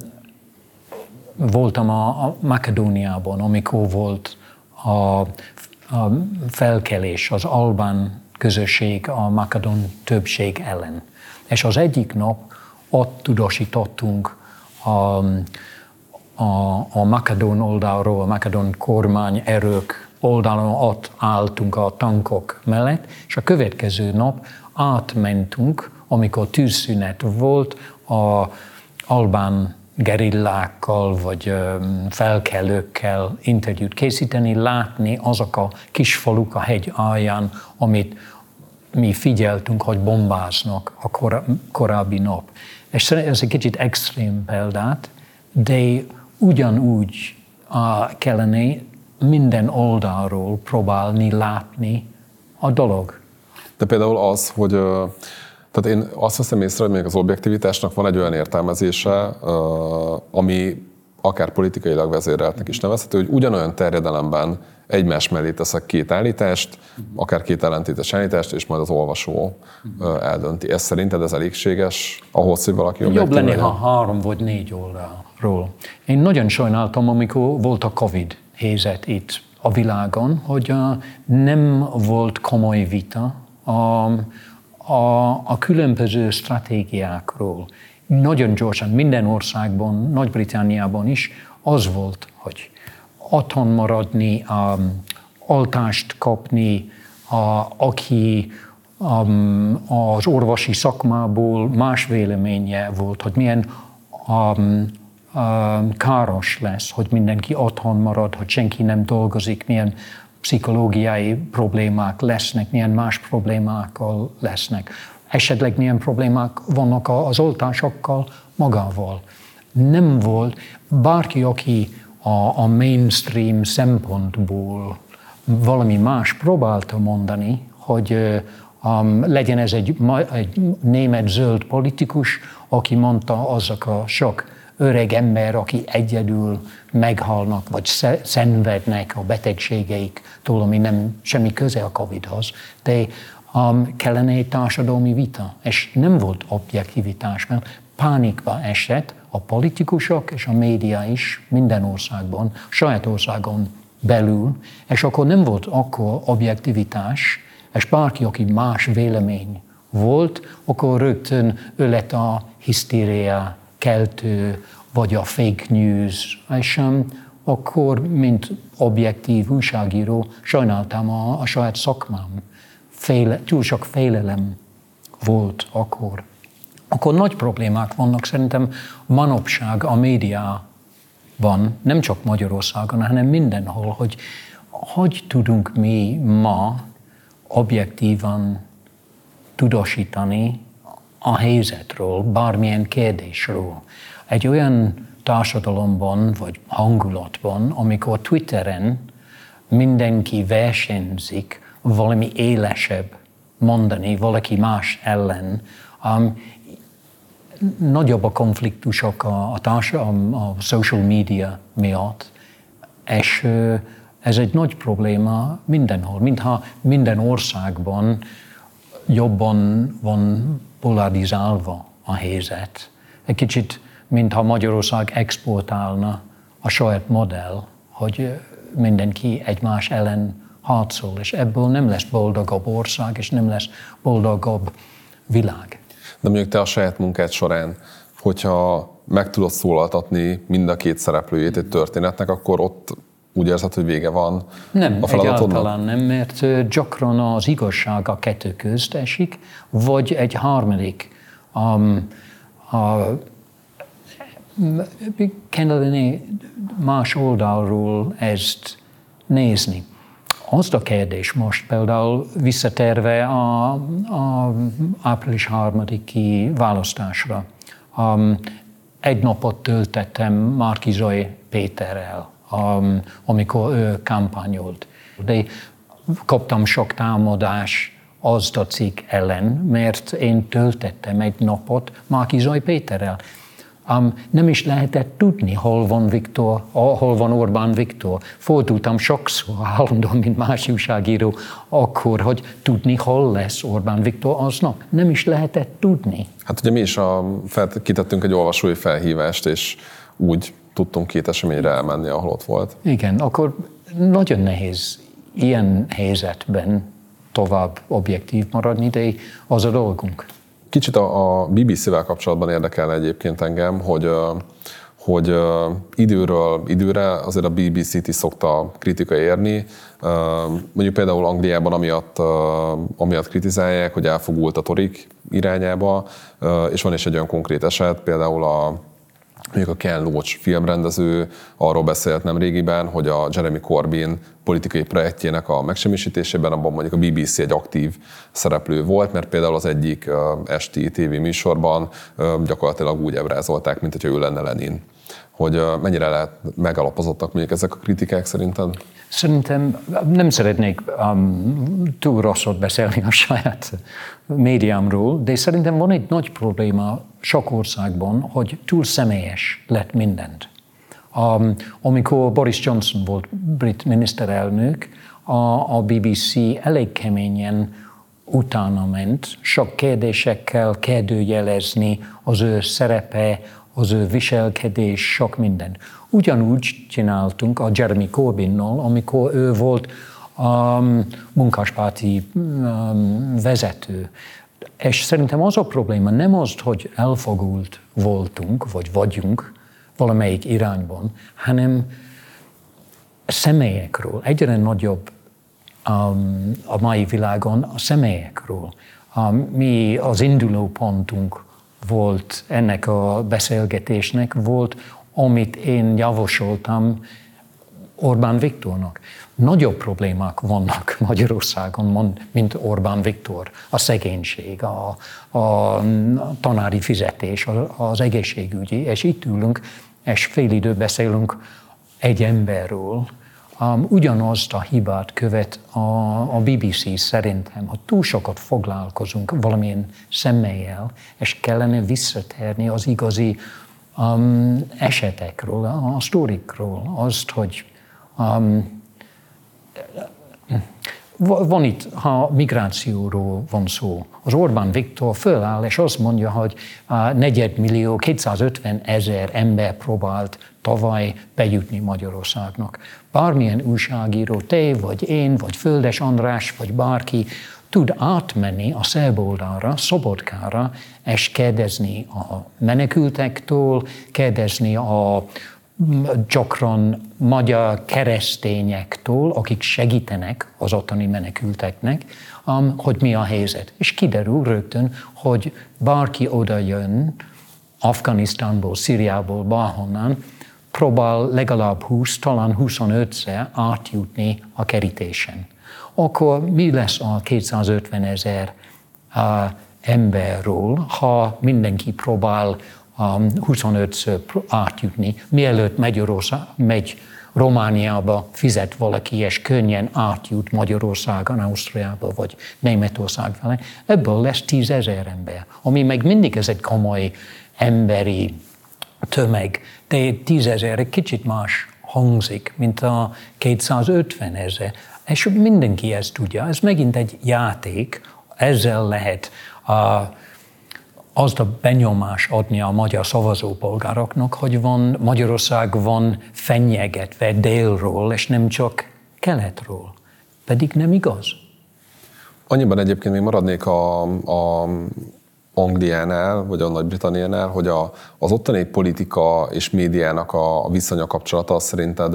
voltam a, a Makedóniában, amikor volt a, a felkelés, az albán közösség a makedón többség ellen. És az egyik nap ott tudósítottunk a, a, a makedón oldalról, a makedón kormány erők oldalon, ott álltunk a tankok mellett, és a következő nap átmentünk, amikor tűzszünet volt, az albán gerillákkal vagy felkelőkkel interjút készíteni, látni azok a kis faluk a hegy alján, amit mi figyeltünk, hogy bombáznak a kor- korábbi nap. És ez egy kicsit extrém példát, de ugyanúgy kellene minden oldalról próbálni látni a dolog. De például az, hogy tehát én azt veszem észre, hogy még az objektivitásnak van egy olyan értelmezése, ami akár politikailag vezéreltnek is nevezhető, hogy ugyanolyan terjedelemben egymás mellé teszek két állítást, akár két ellentétes állítást, és majd az olvasó eldönti. Ez szerinted ez elégséges ahhoz, hogy valaki objektív legyen? Jobb lenne, ha három vagy négy oldalról. Én nagyon sajnáltam, amikor volt a Covid helyzet itt a világon, hogy nem volt komoly vita a, a, a különböző stratégiákról. Nagyon gyorsan, minden országban, Nagy-Britanniában is az volt, hogy otthon maradni, um, oltást kapni, a, aki um, az orvosi szakmából más véleménye volt, hogy milyen um, um, káros lesz, hogy mindenki otthon marad, hogy senki nem dolgozik, milyen pszichológiai problémák lesznek, milyen más problémákkal lesznek. Esetleg milyen problémák vannak az oltásokkal magával. Nem volt bárki, aki a, a mainstream szempontból valami más próbálta mondani, hogy um, legyen ez egy, egy német zöld politikus, aki mondta azok a sok öreg ember, aki egyedül meghalnak, vagy szenvednek a betegségeiktől, ami nem semmi köze a Covidhoz, de um, kellene egy társadalmi vita. És nem volt objektivitás, mert pánikba esett a politikusok és a média is minden országban, saját országon belül, és akkor nem volt akkor objektivitás, és bárki, aki más vélemény volt, akkor rögtön ő lett a hisztéria keltő, vagy a fake news, és um, akkor, mint objektív újságíró, sajnáltam a, a saját szakmám. Féle, túl sok félelem volt akkor. Akkor nagy problémák vannak szerintem manapság a médiában, nem csak Magyarországon, hanem mindenhol, hogy hogy tudunk mi ma objektívan tudósítani a helyzetről, bármilyen kérdésről. Egy olyan társadalomban vagy hangulatban, amikor Twitteren mindenki versenyzik valami élesebb mondani valaki más ellen, um, nagyobb a konfliktusok a, a, társadalom, a social media miatt, és uh, ez egy nagy probléma mindenhol, mintha minden országban jobban van polarizálva a helyzet. Egy kicsit, mintha Magyarország exportálna a saját modell, hogy mindenki egymás ellen harcol, és ebből nem lesz boldogabb ország, és nem lesz boldogabb világ. De mondjuk te a saját munkád során, hogyha meg tudod szólaltatni mind a két szereplőjét egy történetnek, akkor ott úgy érzed, hogy vége van nem, a feladatodnak? egyáltalán nem, mert gyakran az igazság a kettő közt esik, vagy egy harmadik um, a, kellene más oldalról ezt nézni. Azt a kérdés most például visszatérve a, a április harmadiki választásra. Um, egy napot töltettem Márki-Zay Péterrel, um, amikor ő kampányolt. De kaptam sok támadás azt a cikk ellen, mert én töltettem egy napot Márki-Zay Péterrel. Um, nem is lehetett tudni, hol van Viktor, hol van Orbán Viktor. Fordultam sokszor állandóan, mint más újságíró, akkor, hogy tudni, hol lesz Orbán Viktor aznap. Nem is lehetett tudni. Hát ugye mi is a, kitettünk egy olvasói felhívást, és úgy tudtunk két eseményre elmenni, ahol ott volt. Igen, akkor nagyon nehéz ilyen helyzetben tovább objektív maradni, de az a dolgunk. Kicsit a, a bé bé cé-vel kapcsolatban érdekelne egyébként engem, hogy, hogy időről időre azért a bé bé cét is szokta kritika érni. Mondjuk például Angliában amiatt, amiatt kritizálják, hogy elfogult a torik irányába, és van is egy olyan konkrét eset, például a Mondjuk a Ken Loach filmrendező arról beszélt nemrégiben, hogy a Jeremy Corbyn politikai projektjének a megsemmisítésében abban mondjuk a bé bé cé egy aktív szereplő volt, mert például az egyik esti tévéműsorban gyakorlatilag úgy ábrázolták, mint hogyha ő lenne Lenin. Hogy mennyire lehet megalapozottak mondjuk ezek a kritikák szerinted? Szerintem nem szeretnék um, túl rosszat beszélni a saját médiámról, de szerintem van egy nagy probléma sok országban, hogy túl személyes lett mindent. Um, amikor Boris Johnson volt brit miniszterelnök, a, a bé bé cé elég keményen utána ment, sok kérdésekkel kérdőjelezni az ő szerepe, az ő viselkedés, sok minden. Ugyanúgy csináltunk a Jeremy Corbynnal, amikor ő volt a munkáspárti um, vezető. És szerintem az a probléma nem az, hogy elfogult voltunk, vagy vagyunk valamelyik irányban, hanem személyekről. Egyre nagyobb um, a mai világon a személyekről. Um, mi az induló pontunk volt ennek a beszélgetésnek, volt, amit én javasoltam Orbán Viktornak. Nagyobb problémák vannak Magyarországon, mint Orbán Viktor. A szegénység, a, a tanári fizetés, az egészségügyi, és itt ülünk, és fél idő beszélünk egy emberről. Um, ugyanazt a hibát követ a, a bé bé cé szerintem, hogy túl sokat foglalkozunk valamilyen személlyel, és kellene visszatérni az igazi um, esetekről, a sztorikról, azt, hogy um, van itt, ha migrációról van szó, az Orbán Viktor föláll, és azt mondja, hogy negyedmillió, kétszázötven ezer ember próbált tavaly bejutni Magyarországnak. Bármilyen újságíró, te, vagy én, vagy Földes András, vagy bárki tud átmenni a szerb oldalra, Szobotkára, és kérdezni a menekültektől, kérdezni a gyakran magyar keresztényektől, akik segítenek az ottani menekülteknek, um, hogy mi a helyzet. És kiderül rögtön, hogy bárki oda jön Afganisztánból, Szíriából, bárhonnan, próbál legalább húsz, talán huszonötszer átjutni a kerítésen. Akkor mi lesz a kétszázötven ezer uh, emberről, ha mindenki próbál um, huszonötször átjutni, mielőtt Magyarország megy Romániába, fizet valaki, és könnyen átjut Magyarországon, Ausztriába, vagy Németország felé, ebből lesz tízezer ember, ami meg mindig ez egy komoly emberi tömeg, de tízezer egy kicsit más hangzik, mint a kétszázötven ezer, és mindenki ezt tudja. Ez megint egy játék, ezzel lehet a azt a benyomás adni a magyar szavazópolgároknak, hogy van, Magyarország van fenyegetve délről, és nem csak keletről. Pedig nem igaz. Annyiban egyébként még maradnék a, a Angliánál, vagy a Nagy-Britanniánál, hogy a, az ottani politika és médiának a, a viszonya kapcsolata az szerinted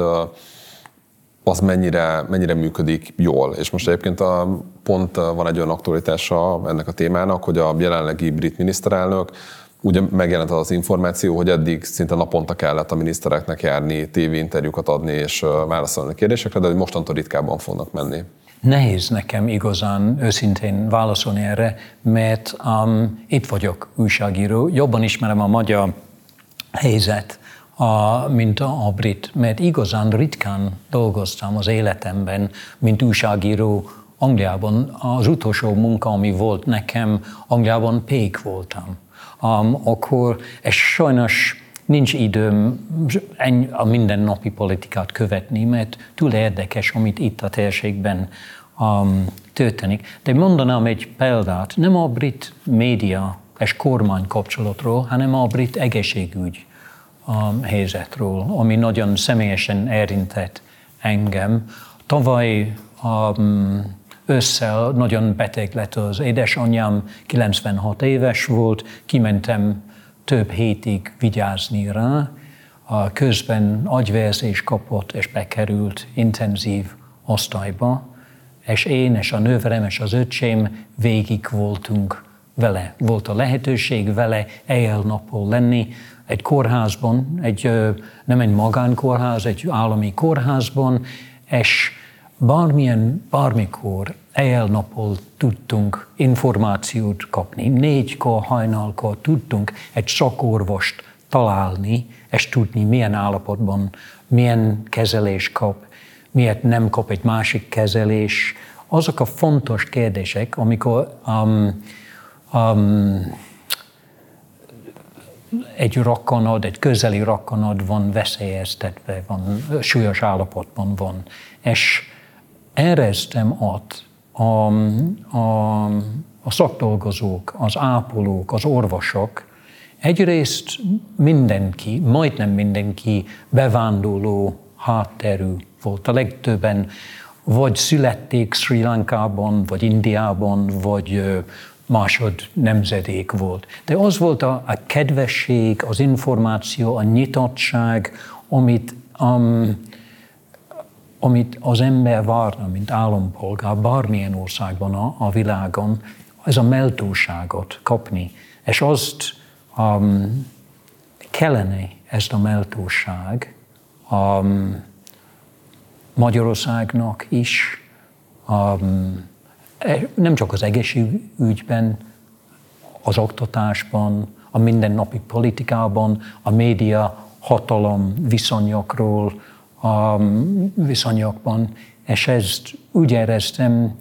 az mennyire, mennyire működik jól. És most egyébként a, pont van egy olyan aktualitása ennek a témának, hogy a jelenlegi brit miniszterelnök, ugye megjelent az információ, hogy eddig szinte naponta kellett a minisztereknek járni, tévéinterjúkat adni és válaszolni a kérdésekre, de hogy mostantól ritkábban fognak menni. Nehéz nekem igazán őszintén válaszolni erre, mert um, itt vagyok újságíró, jobban ismerem a magyar helyzet, a, mint a, a brit, mert igazán ritkán dolgoztam az életemben, mint újságíró Angliában. Az utolsó munka, ami volt nekem, Angliában pék voltam. Um, akkor, és sajnos nincs időm a mindennapi politikát követni, mert túl érdekes, amit itt a térségben um, történik. De mondanám egy példát, nem a brit média és kormány kapcsolatról, hanem a brit egészségügy um, helyzetről, ami nagyon személyesen érintett engem. Tavaly um, ősszel nagyon beteg lett az édesanyám, kilencvenhat éves volt, kimentem több hétig vigyázni rá, közben agyvérzés kapott, és bekerült intenzív osztályba, és én és a nővérem és az öcsém végig voltunk vele. Volt a lehetőség vele éjjel-nappal lenni egy kórházban, egy, nem egy magánkórház, egy állami kórházban, és bármilyen, bármikor éjjel-nappal tudtunk információt kapni. Négykor, hajnalkor tudtunk egy szakorvost találni, és tudni, milyen állapotban, milyen kezelés kap, miért nem kap egy másik kezelés. Azok a fontos kérdések, amikor um, um, egy rokonod, egy közeli rokonod van veszélyeztetve, van, súlyos állapotban van. És éreztem ott a, a, a szakdolgozók, az ápolók, az orvosok, egyrészt mindenki, majdnem mindenki bevándorló hátterű volt. A legtöbben vagy születték Sri Lankában, vagy Indiában, vagy másod nemzedék volt. De az volt a, a kedvesség, az információ, a nyitottság, amit, um, amit az ember várna, mint állampolgár, bármilyen országban a, a világon, ez a méltóságot kapni. És azt um, kellene, ezt a méltóság um, Magyarországnak is, um, nem csak az egészségügyben, az oktatásban, a mindennapi politikában, a média hatalom viszonyokról, a viszonyokban, és ezt úgy éreztem,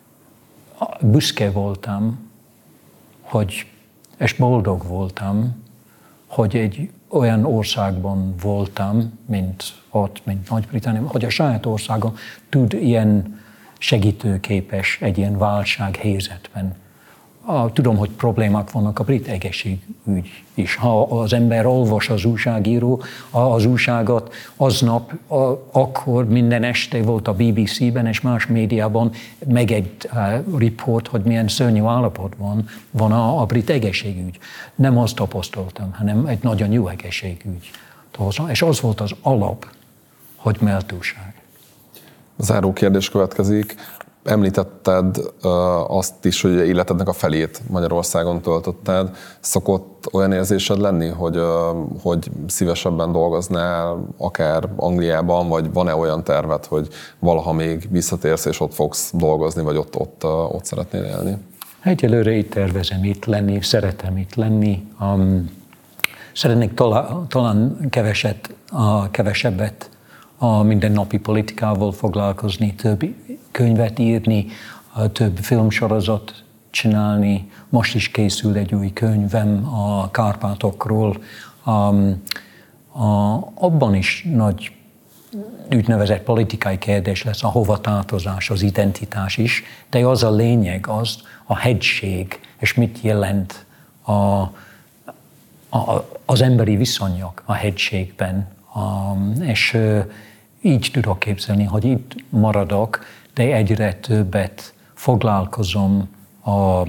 büszke voltam, hogy, és boldog voltam, hogy egy olyan országban voltam, mint ott, mint Nagy-Britannia, hogy a saját országom tud ilyen segítőképes egy ilyen válsághelyzetben. Tudom, hogy problémák vannak a brit egészségügy is. Ha az ember olvas az újságíró, az újságot, aznap, akkor minden este volt a bé bé cé-ben és más médiában meg egy riport, hogy milyen szörnyű állapotban van a, a brit egészségügy. Nem azt tapasztaltam, hanem egy nagyon jó egészségügy. És az volt az alap, hogy méltóság. Záró kérdés következik. Említetted azt is, hogy életednek a felét Magyarországon töltötted. Szokott olyan érzésed lenni, hogy, hogy szívesebben dolgoznál akár Angliában, vagy van-e olyan terved, hogy valaha még visszatérsz és ott fogsz dolgozni, vagy ott, ott, ott szeretnél élni? Egyelőre itt tervezem itt lenni, szeretem itt lenni. Um, szeretnék talán, talán keveset, uh, kevesebbet a mindennapi politikával foglalkozni, több könyvet írni, több filmsorozat csinálni. Most is készül egy új könyvem a Kárpátokról. Um, a, abban is nagy úgynevezett politikai kérdés lesz a hovatartozás, az identitás is, de az a lényeg, az a hegység, és mit jelent a, a, az emberi viszonyok a hegységben, a, és így tudok képzelni, hogy itt maradok, de egyre többet foglalkozom a, a,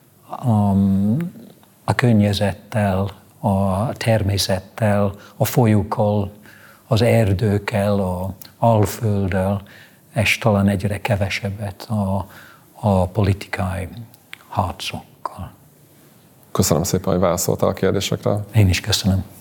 a környezettel, a természettel, a folyókkal, az erdőkkel, a Alfölddel, és talán egyre kevesebbet a, a politikai harcokkal. Köszönöm szépen, hogy válaszoltál a kérdésekre. Én is köszönöm.